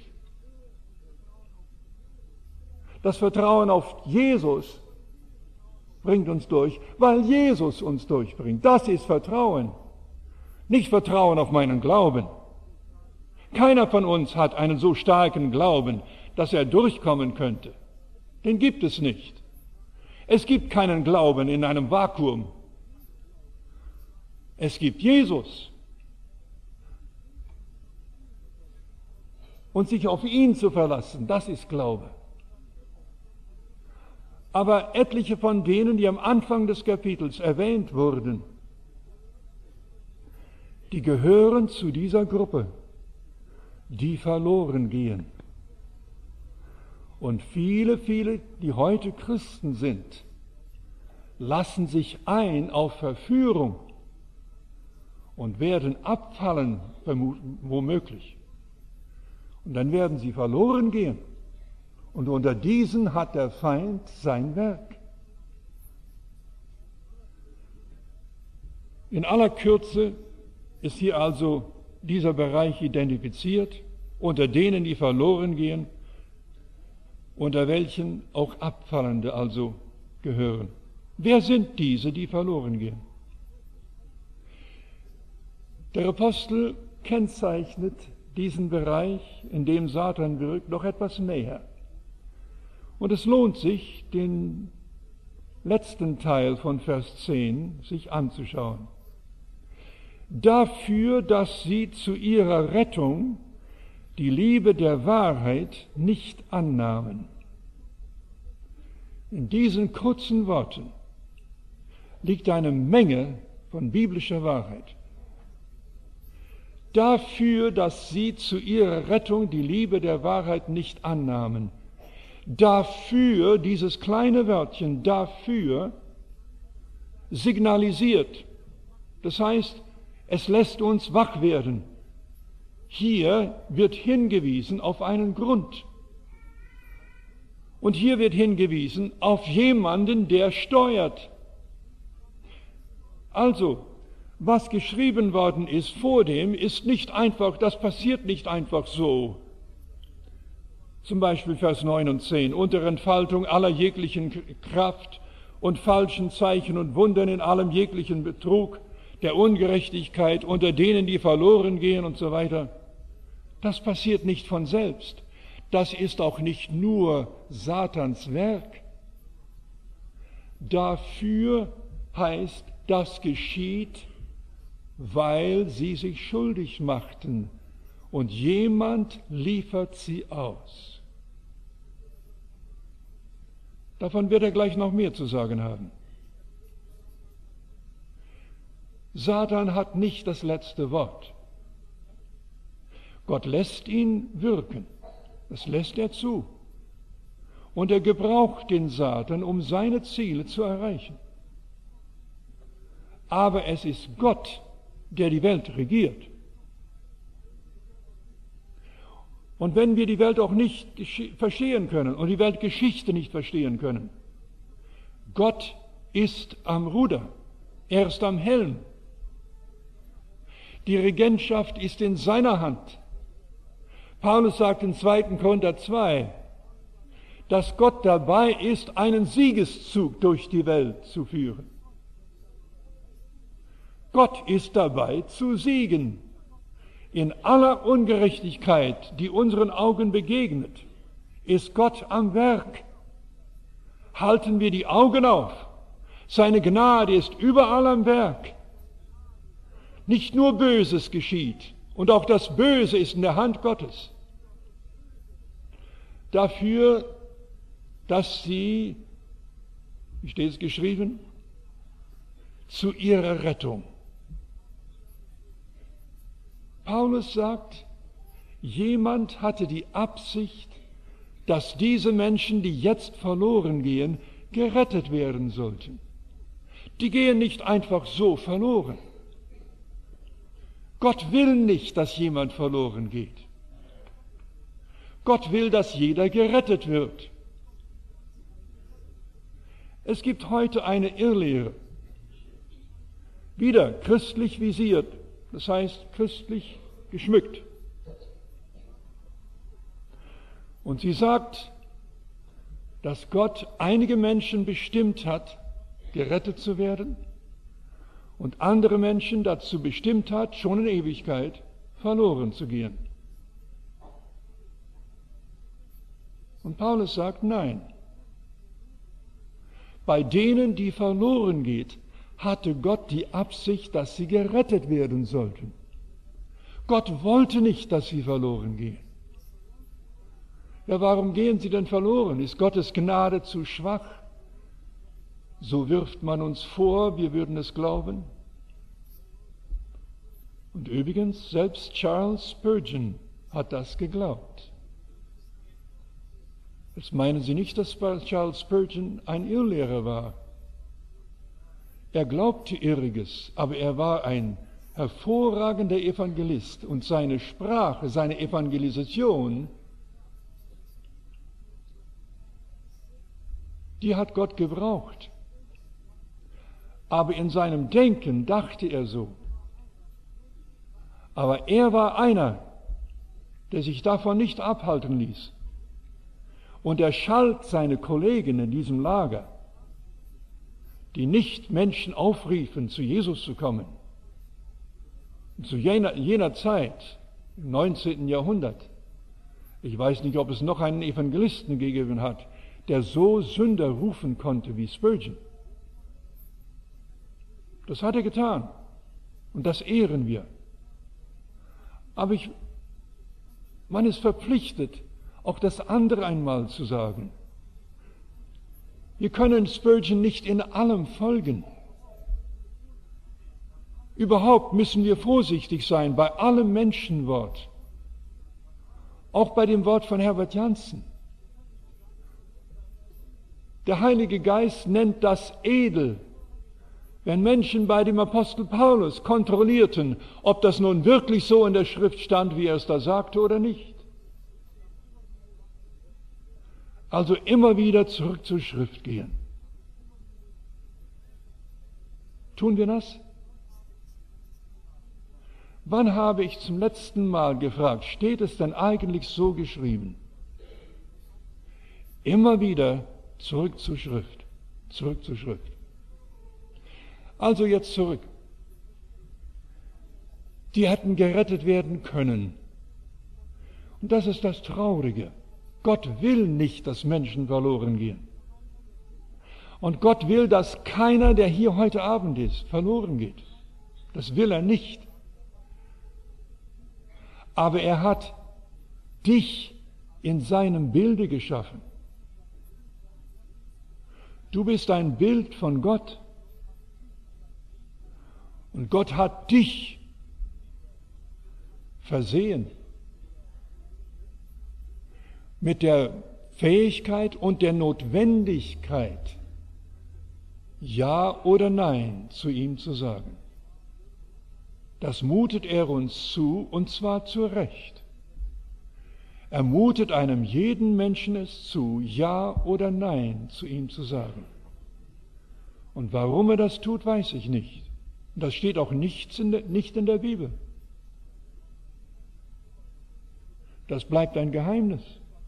Das Vertrauen auf Jesus bringt uns durch, weil Jesus uns durchbringt. Das ist Vertrauen. Nicht Vertrauen auf meinen Glauben. Keiner von uns hat einen so starken Glauben, dass er durchkommen könnte. Den gibt es nicht. Es gibt keinen Glauben in einem Vakuum. Es gibt Jesus. Und sich auf ihn zu verlassen, das ist Glaube. Aber etliche von denen, die am Anfang des Kapitels erwähnt wurden, die gehören zu dieser Gruppe, die verloren gehen. Und viele, viele, die heute Christen sind, lassen sich ein auf Verführung und werden abfallen, womöglich. Und dann werden sie verloren gehen. Und unter diesen hat der Feind sein Werk. In aller Kürze ist hier also dieser Bereich identifiziert, unter denen, die verloren gehen, unter welchen auch Abfallende also gehören. Wer sind diese, die verloren gehen? Der Apostel kennzeichnet diesen Bereich, in dem Satan wirkt, noch etwas näher. Und es lohnt sich, den letzten Teil von Vers zehn sich anzuschauen. Dafür, dass sie zu ihrer Rettung die Liebe der Wahrheit nicht annahmen. In diesen kurzen Worten liegt eine Menge von biblischer Wahrheit. Dafür, dass sie zu ihrer Rettung die Liebe der Wahrheit nicht annahmen. Dafür, dieses kleine Wörtchen, dafür, signalisiert. Das heißt, es lässt uns wach werden. Hier wird hingewiesen auf einen Grund. Und hier wird hingewiesen auf jemanden, der steuert. Also, was geschrieben worden ist vor dem, ist nicht einfach, das passiert nicht einfach so. Zum Beispiel Vers neun und zehn, unter Entfaltung aller jeglichen Kraft und falschen Zeichen und Wundern in allem jeglichen Betrug, der Ungerechtigkeit, unter denen, die verloren gehen und so weiter. Das passiert nicht von selbst. Das ist auch nicht nur Satans Werk. Dafür heißt, das geschieht, weil sie sich schuldig machten und jemand liefert sie aus. Davon wird er gleich noch mehr zu sagen haben. Satan hat nicht das letzte Wort. Gott lässt ihn wirken, das lässt er zu. Und er gebraucht den Satan, um seine Ziele zu erreichen. Aber es ist Gott, der die Welt regiert. Und wenn wir die Welt auch nicht verstehen können und die Weltgeschichte nicht verstehen können, Gott ist am Ruder, er ist am Helm. Die Regentschaft ist in seiner Hand. Paulus sagt in zweiten Korinther zwei, dass Gott dabei ist, einen Siegeszug durch die Welt zu führen. Gott ist dabei zu siegen. In aller Ungerechtigkeit, die unseren Augen begegnet, ist Gott am Werk. Halten wir die Augen auf. Seine Gnade ist überall am Werk. Nicht nur Böses geschieht, und auch das Böse ist in der Hand Gottes. Dafür, dass sie, wie steht es geschrieben, zu ihrer Rettung. Paulus sagt, jemand hatte die Absicht, dass diese Menschen, die jetzt verloren gehen, gerettet werden sollten. Die gehen nicht einfach so verloren. Gott will nicht, dass jemand verloren geht. Gott will, dass jeder gerettet wird. Es gibt heute eine Irrlehre, wieder christlich visiert, das heißt christlich geschmückt. Und sie sagt, dass Gott einige Menschen bestimmt hat, gerettet zu werden, und andere Menschen dazu bestimmt hat, schon in Ewigkeit verloren zu gehen. Und Paulus sagt, nein. Bei denen, die verloren geht, hatte Gott die Absicht, dass sie gerettet werden sollten. Gott wollte nicht, dass sie verloren gehen. Ja, warum gehen sie denn verloren? Ist Gottes Gnade zu schwach? So wirft man uns vor, wir würden es glauben. Und übrigens, selbst Charles Spurgeon hat das geglaubt. Jetzt meinen Sie nicht, dass Charles Spurgeon ein Irrlehrer war. Er glaubte Irriges, aber er war ein hervorragender Evangelist und seine Sprache, seine Evangelisation, die hat Gott gebraucht. Aber in seinem Denken dachte er so. Aber er war einer, der sich davon nicht abhalten ließ. Und er schalt seine Kollegen in diesem Lager, die nicht Menschen aufriefen, zu Jesus zu kommen. Und zu jener, jener Zeit, im neunzehnten Jahrhundert, ich weiß nicht, ob es noch einen Evangelisten gegeben hat, der so Sünder rufen konnte wie Spurgeon. Das hat er getan und das ehren wir. Aber ich, man ist verpflichtet, auch das andere einmal zu sagen. Wir können Spurgeon nicht in allem folgen. Überhaupt müssen wir vorsichtig sein bei allem Menschenwort, auch bei dem Wort von Herbert Janssen. Der Heilige Geist nennt das edel, wenn Menschen bei dem Apostel Paulus kontrollierten, ob das nun wirklich so in der Schrift stand, wie er es da sagte oder nicht. Also immer wieder zurück zur Schrift gehen. Tun wir das? Wann habe ich zum letzten Mal gefragt, steht es denn eigentlich so geschrieben? Immer wieder zurück zur Schrift, zurück zur Schrift. Also jetzt zurück. Die hätten gerettet werden können. Und das ist das Traurige. Gott will nicht, dass Menschen verloren gehen. Und Gott will, dass keiner, der hier heute Abend ist, verloren geht. Das will er nicht. Aber er hat dich in seinem Bilde geschaffen. Du bist ein Bild von Gott. Und Gott hat dich versehen mit der Fähigkeit und der Notwendigkeit, Ja oder Nein zu ihm zu sagen. Das mutet er uns zu, und zwar zu Recht. Er mutet einem jeden Menschen es zu, Ja oder Nein zu ihm zu sagen. Und warum er das tut, weiß ich nicht. Das steht auch nichts in der, nicht in der Bibel. Das bleibt ein Geheimnis.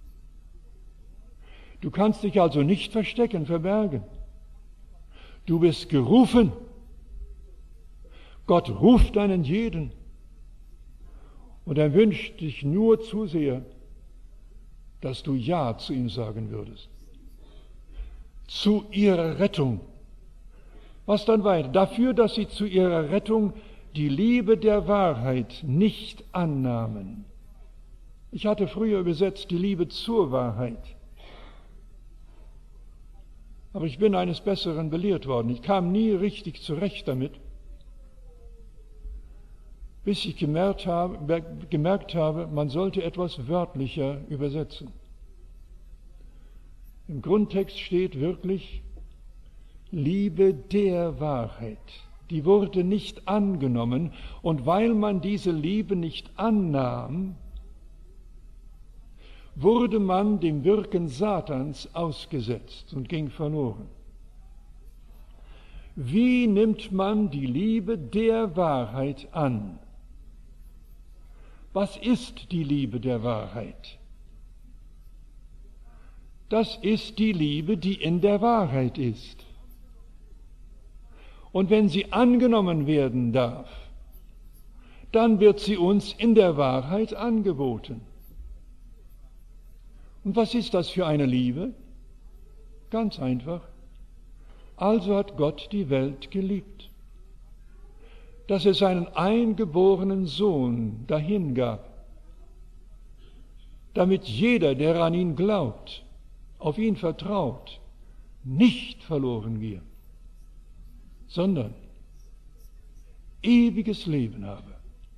Du kannst dich also nicht verstecken, verbergen. Du bist gerufen. Gott ruft einen jeden. Und er wünscht dich nur zu sehr, dass du Ja zu ihm sagen würdest. Zu ihrer Rettung. Was dann weiter? Dafür, dass sie zu ihrer Rettung die Liebe der Wahrheit nicht annahmen. Ich hatte früher übersetzt die Liebe zur Wahrheit. Aber ich bin eines Besseren belehrt worden. Ich kam nie richtig zurecht damit, bis ich gemerkt habe, gemerkt habe, man sollte etwas wörtlicher übersetzen. Im Grundtext steht wirklich Liebe der Wahrheit. Die wurde nicht angenommen, und weil man diese Liebe nicht annahm, wurde man dem Wirken Satans ausgesetzt und ging verloren. Wie nimmt man die Liebe der Wahrheit an? Was ist die Liebe der Wahrheit? Das ist die Liebe, die in der Wahrheit ist. Und wenn sie angenommen werden darf, dann wird sie uns in der Wahrheit angeboten. Und was ist das für eine Liebe? Ganz einfach. Also hat Gott die Welt geliebt, dass er seinen eingeborenen Sohn dahingab, damit jeder, der an ihn glaubt, auf ihn vertraut, nicht verloren gehe, sondern ewiges Leben habe.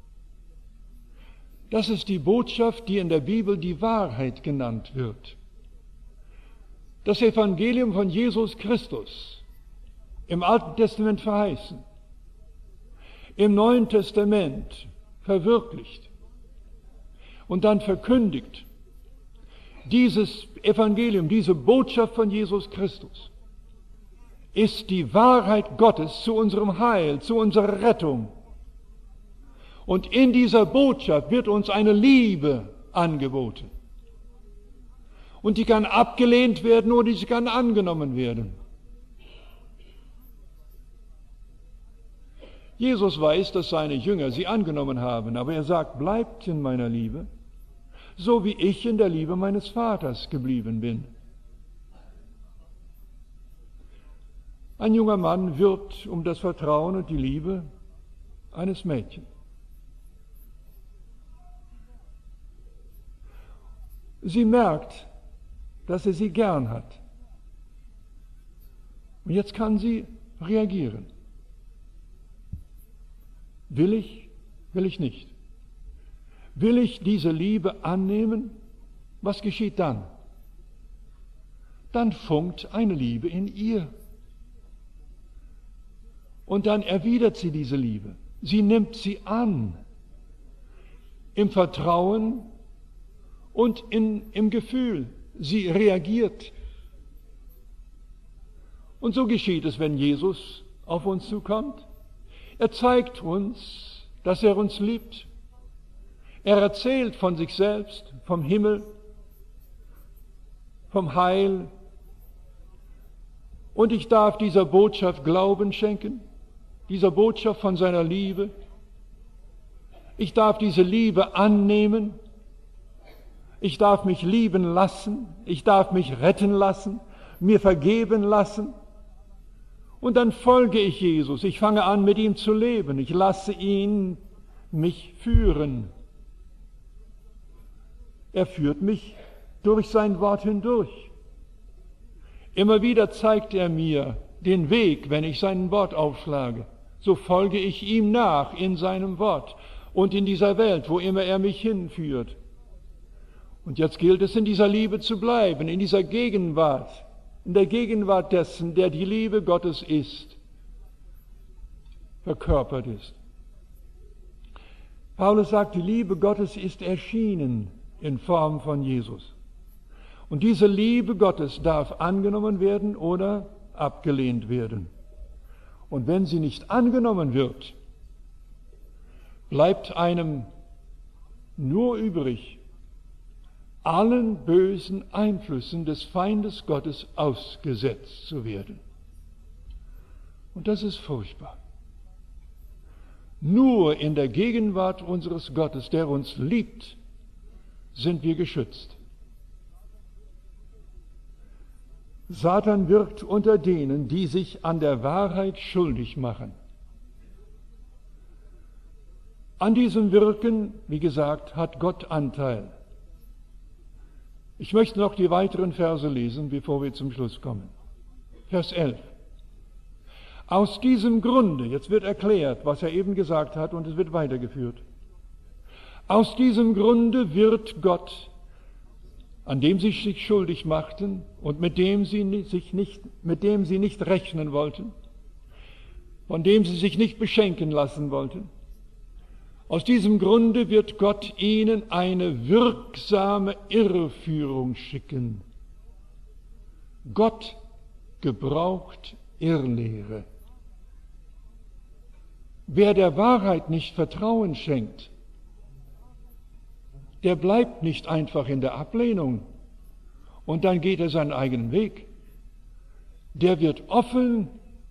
Das ist die Botschaft, die in der Bibel die Wahrheit genannt wird. Das Evangelium von Jesus Christus, im Alten Testament verheißen, im Neuen Testament verwirklicht und dann verkündigt. Dieses Evangelium, diese Botschaft von Jesus Christus ist die Wahrheit Gottes zu unserem Heil, zu unserer Rettung. Und in dieser Botschaft wird uns eine Liebe angeboten. Und die kann abgelehnt werden oder sie kann angenommen werden. Jesus weiß, dass seine Jünger sie angenommen haben, aber er sagt, bleibt in meiner Liebe, so wie ich in der Liebe meines Vaters geblieben bin. Ein junger Mann wirbt um das Vertrauen und die Liebe eines Mädchens. Sie merkt, dass er sie gern hat. Und jetzt kann sie reagieren. Will ich, will ich nicht? Will ich diese Liebe annehmen? Was geschieht dann? Dann funkt eine Liebe in ihr. Und dann erwidert sie diese Liebe. Sie nimmt sie an. Im Vertrauen und in, im Gefühl. Sie reagiert. Und so geschieht es, wenn Jesus auf uns zukommt. Er zeigt uns, dass er uns liebt. Er erzählt von sich selbst, vom Himmel, vom Heil. Und ich darf dieser Botschaft Glauben schenken, dieser Botschaft von seiner Liebe. Ich darf diese Liebe annehmen. Ich darf mich lieben lassen. Ich darf mich retten lassen, mir vergeben lassen. Und dann folge ich Jesus. Ich fange an, mit ihm zu leben. Ich lasse ihn mich führen. Er führt mich durch sein Wort hindurch. Immer wieder zeigt er mir den Weg, wenn ich sein Wort aufschlage. So folge ich ihm nach in seinem Wort und in dieser Welt, wo immer er mich hinführt. Und jetzt gilt es, in dieser Liebe zu bleiben, in dieser Gegenwart, in der Gegenwart dessen, der die Liebe Gottes ist, verkörpert ist. Paulus sagt, die Liebe Gottes ist erschienen in Form von Jesus. Und diese Liebe Gottes darf angenommen werden oder abgelehnt werden. Und wenn sie nicht angenommen wird, bleibt einem nur übrig, allen bösen Einflüssen des Feindes Gottes ausgesetzt zu werden. Und das ist furchtbar. Nur in der Gegenwart unseres Gottes, der uns liebt, sind wir geschützt. Satan wirkt unter denen, die sich an der Wahrheit schuldig machen. An diesem Wirken, wie gesagt, hat Gott Anteil. Ich möchte noch die weiteren Verse lesen, bevor wir zum Schluss kommen. Vers elf. Aus diesem Grunde, jetzt wird erklärt, was er eben gesagt hat, und es wird weitergeführt. Aus diesem Grunde wird Gott, an dem sie sich schuldig machten und mit dem sie sich nicht, mit dem sie nicht rechnen wollten, von dem sie sich nicht beschenken lassen wollten, aus diesem Grunde wird Gott ihnen eine wirksame Irreführung schicken. Gott gebraucht Irrlehre. Wer der Wahrheit nicht Vertrauen schenkt, der bleibt nicht einfach in der Ablehnung und dann geht er seinen eigenen Weg. Der wird offen,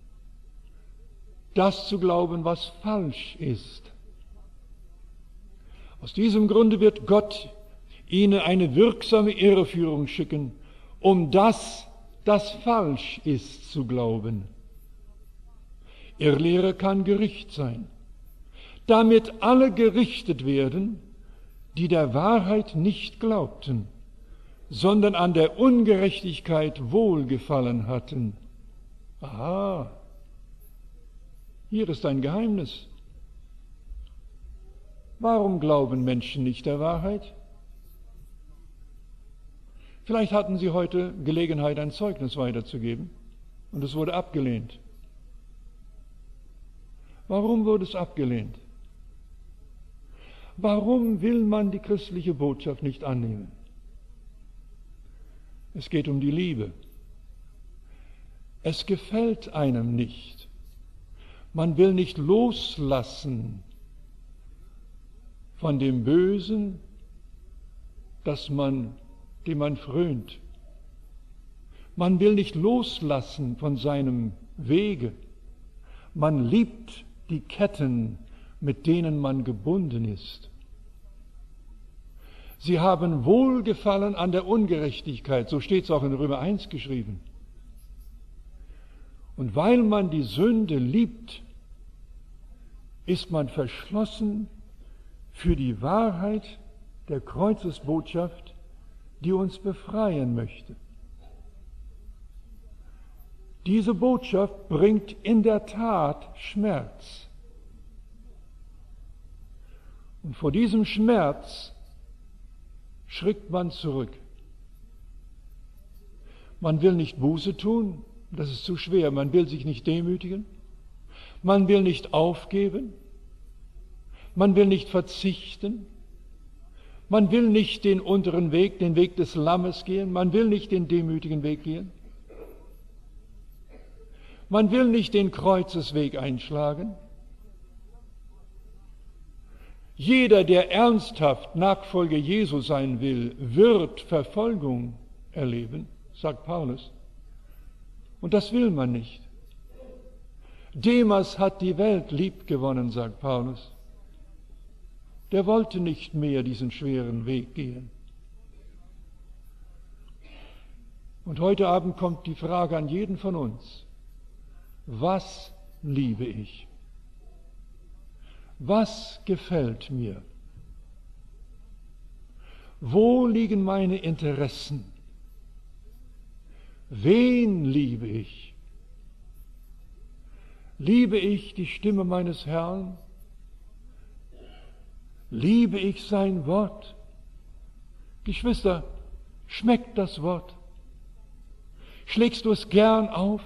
das zu glauben, was falsch ist. Aus diesem Grunde wird Gott ihnen eine wirksame Irreführung schicken, um das, das falsch ist, zu glauben. Irrlehre kann Gericht sein, damit alle gerichtet werden, die der Wahrheit nicht glaubten, sondern an der Ungerechtigkeit Wohlgefallen hatten. Aha, hier ist ein Geheimnis. Warum glauben Menschen nicht der Wahrheit? Vielleicht hatten sie heute Gelegenheit, ein Zeugnis weiterzugeben, und es wurde abgelehnt. Warum wurde es abgelehnt? Warum will man die christliche Botschaft nicht annehmen? Es geht um die Liebe. Es gefällt einem nicht. Man will nicht loslassen von dem Bösen, das man, dem man frönt. Man will nicht loslassen von seinem Wege. Man liebt die Ketten, mit denen man gebunden ist. Sie haben Wohlgefallen an der Ungerechtigkeit, so steht es auch in Römer eins geschrieben. Und weil man die Sünde liebt, ist man verschlossen für die Wahrheit der Kreuzesbotschaft, die uns befreien möchte. Diese Botschaft bringt in der Tat Schmerz. Und vor diesem Schmerz schreckt man zurück. Man will nicht Buße tun, das ist zu schwer. Man will sich nicht demütigen. Man will nicht aufgeben. Man will nicht verzichten. Man will nicht den unteren Weg, den Weg des Lammes gehen. Man will nicht den demütigen Weg gehen. Man will nicht den Kreuzesweg einschlagen. Jeder, der ernsthaft Nachfolger Jesu sein will, wird Verfolgung erleben, sagt Paulus. Und das will man nicht. Demas hat die Welt liebgewonnen, sagt Paulus. Der wollte nicht mehr diesen schweren Weg gehen. Und heute Abend kommt die Frage an jeden von uns: Was liebe ich? Was gefällt mir? Wo liegen meine Interessen? Wen liebe ich? Liebe ich die Stimme meines Herrn? Liebe ich sein Wort? Geschwister, schmeckt das Wort? Schlägst du es gern auf?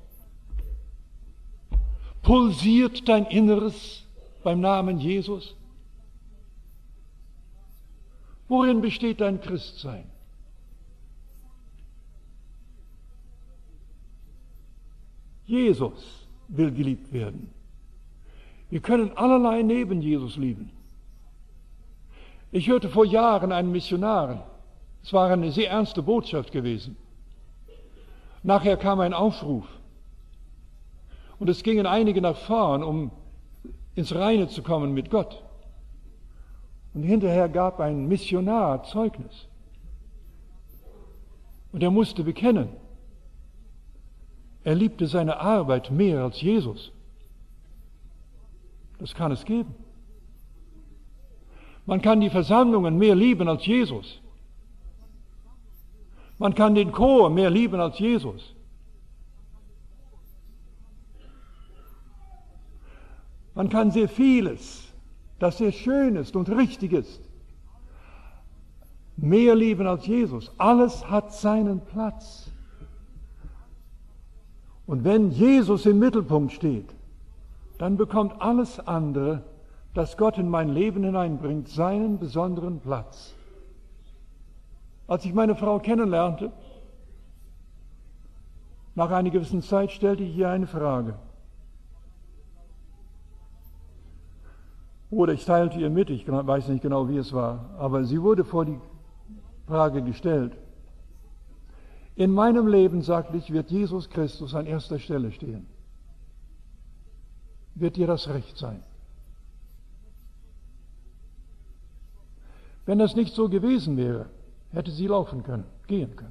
Pulsiert dein Inneres beim Namen Jesus? Worin besteht dein Christsein? Jesus will geliebt werden. Wir können allerlei neben Jesus lieben. Ich hörte vor Jahren einen Missionar, es war eine sehr ernste Botschaft gewesen. Nachher kam ein Aufruf und es gingen einige nach vorn, um ins Reine zu kommen mit Gott. Und hinterher gab ein Missionar Zeugnis. Und er musste bekennen, er liebte seine Arbeit mehr als Jesus. Das kann es geben. Man kann die Versammlungen mehr lieben als Jesus. Man kann den Chor mehr lieben als Jesus. Man kann sehr vieles, das sehr schön ist und richtig ist, mehr lieben als Jesus. Alles hat seinen Platz. Und wenn Jesus im Mittelpunkt steht, dann bekommt alles andere, das Gott in mein Leben hineinbringt, seinen besonderen Platz. Als ich meine Frau kennenlernte, nach einer gewissen Zeit stellte ich ihr eine Frage. Oder ich teilte ihr mit, ich weiß nicht genau, wie es war, aber sie wurde vor die Frage gestellt. In meinem Leben, sagte ich, wird Jesus Christus an erster Stelle stehen. Wird dir das recht sein? Wenn das nicht so gewesen wäre, hätte sie laufen können, gehen können.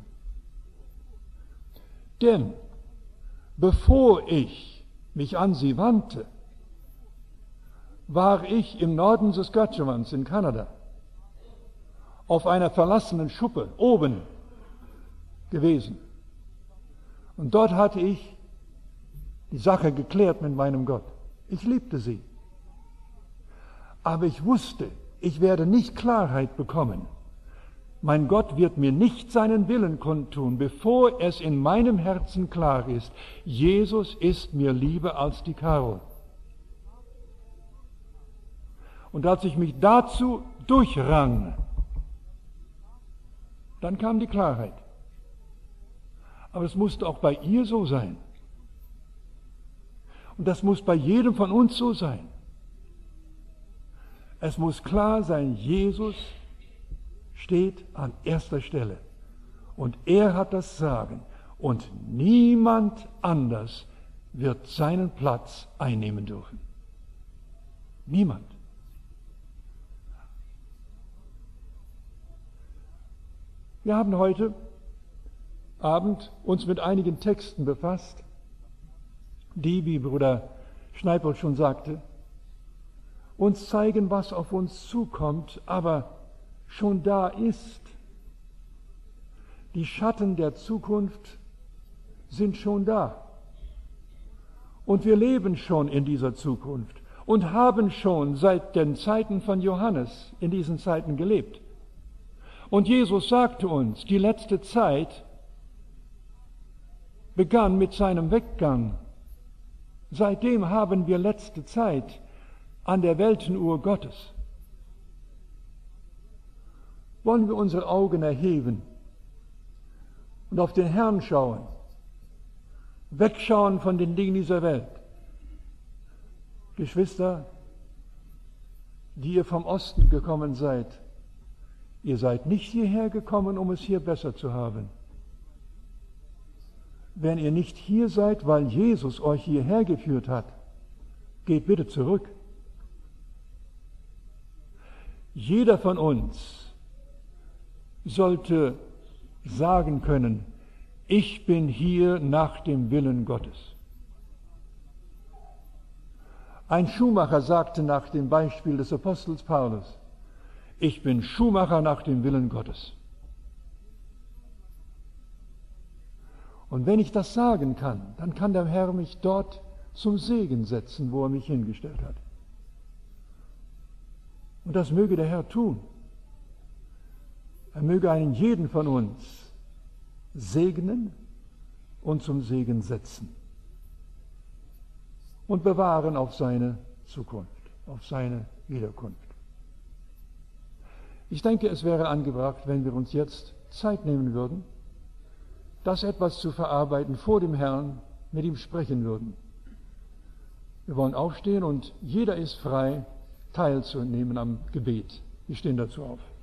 Denn bevor ich mich an sie wandte, war ich im Norden Saskatchewans in Kanada auf einer verlassenen Schuppe oben gewesen. Und dort hatte ich die Sache geklärt mit meinem Gott. Ich liebte sie. Aber ich wusste, ich werde nicht Klarheit bekommen. Mein Gott wird mir nicht seinen Willen kundtun, bevor es in meinem Herzen klar ist, Jesus ist mir lieber als die Carol. Und als ich mich dazu durchrang, dann kam die Klarheit. Aber es musste auch bei ihr so sein. Und das muss bei jedem von uns so sein. Es muss klar sein, Jesus steht an erster Stelle. Und er hat das Sagen. Und niemand anders wird seinen Platz einnehmen dürfen. Niemand. Wir haben heute Abend uns mit einigen Texten befasst, die, wie Bruder Schneipel schon sagte, uns zeigen, was auf uns zukommt, aber schon da ist. Die Schatten der Zukunft sind schon da. Und wir leben schon in dieser Zukunft und haben schon seit den Zeiten von Johannes in diesen Zeiten gelebt. Und Jesus sagte uns, die letzte Zeit begann mit seinem Weggang. Seitdem haben wir letzte Zeit an der Weltenuhr Gottes. Wollen wir unsere Augen erheben und auf den Herrn schauen, wegschauen von den Dingen dieser Welt. Geschwister, die ihr vom Osten gekommen seid, ihr seid nicht hierher gekommen, um es hier besser zu haben. Wenn ihr nicht hier seid, weil Jesus euch hierher geführt hat, geht bitte zurück. Jeder von uns sollte sagen können, ich bin hier nach dem Willen Gottes. Ein Schuhmacher sagte nach dem Beispiel des Apostels Paulus, ich bin Schuhmacher nach dem Willen Gottes. Und wenn ich das sagen kann, dann kann der Herr mich dort zum Segen setzen, wo er mich hingestellt hat. Und das möge der Herr tun. Er möge einen jeden von uns segnen und zum Segen setzen und bewahren auf seine Zukunft, auf seine Wiederkunft. Ich denke, es wäre angebracht, wenn wir uns jetzt Zeit nehmen würden, das etwas zu verarbeiten, vor dem Herrn mit ihm sprechen würden. Wir wollen aufstehen und jeder ist frei, teilzunehmen am Gebet. Wir stehen dazu auf.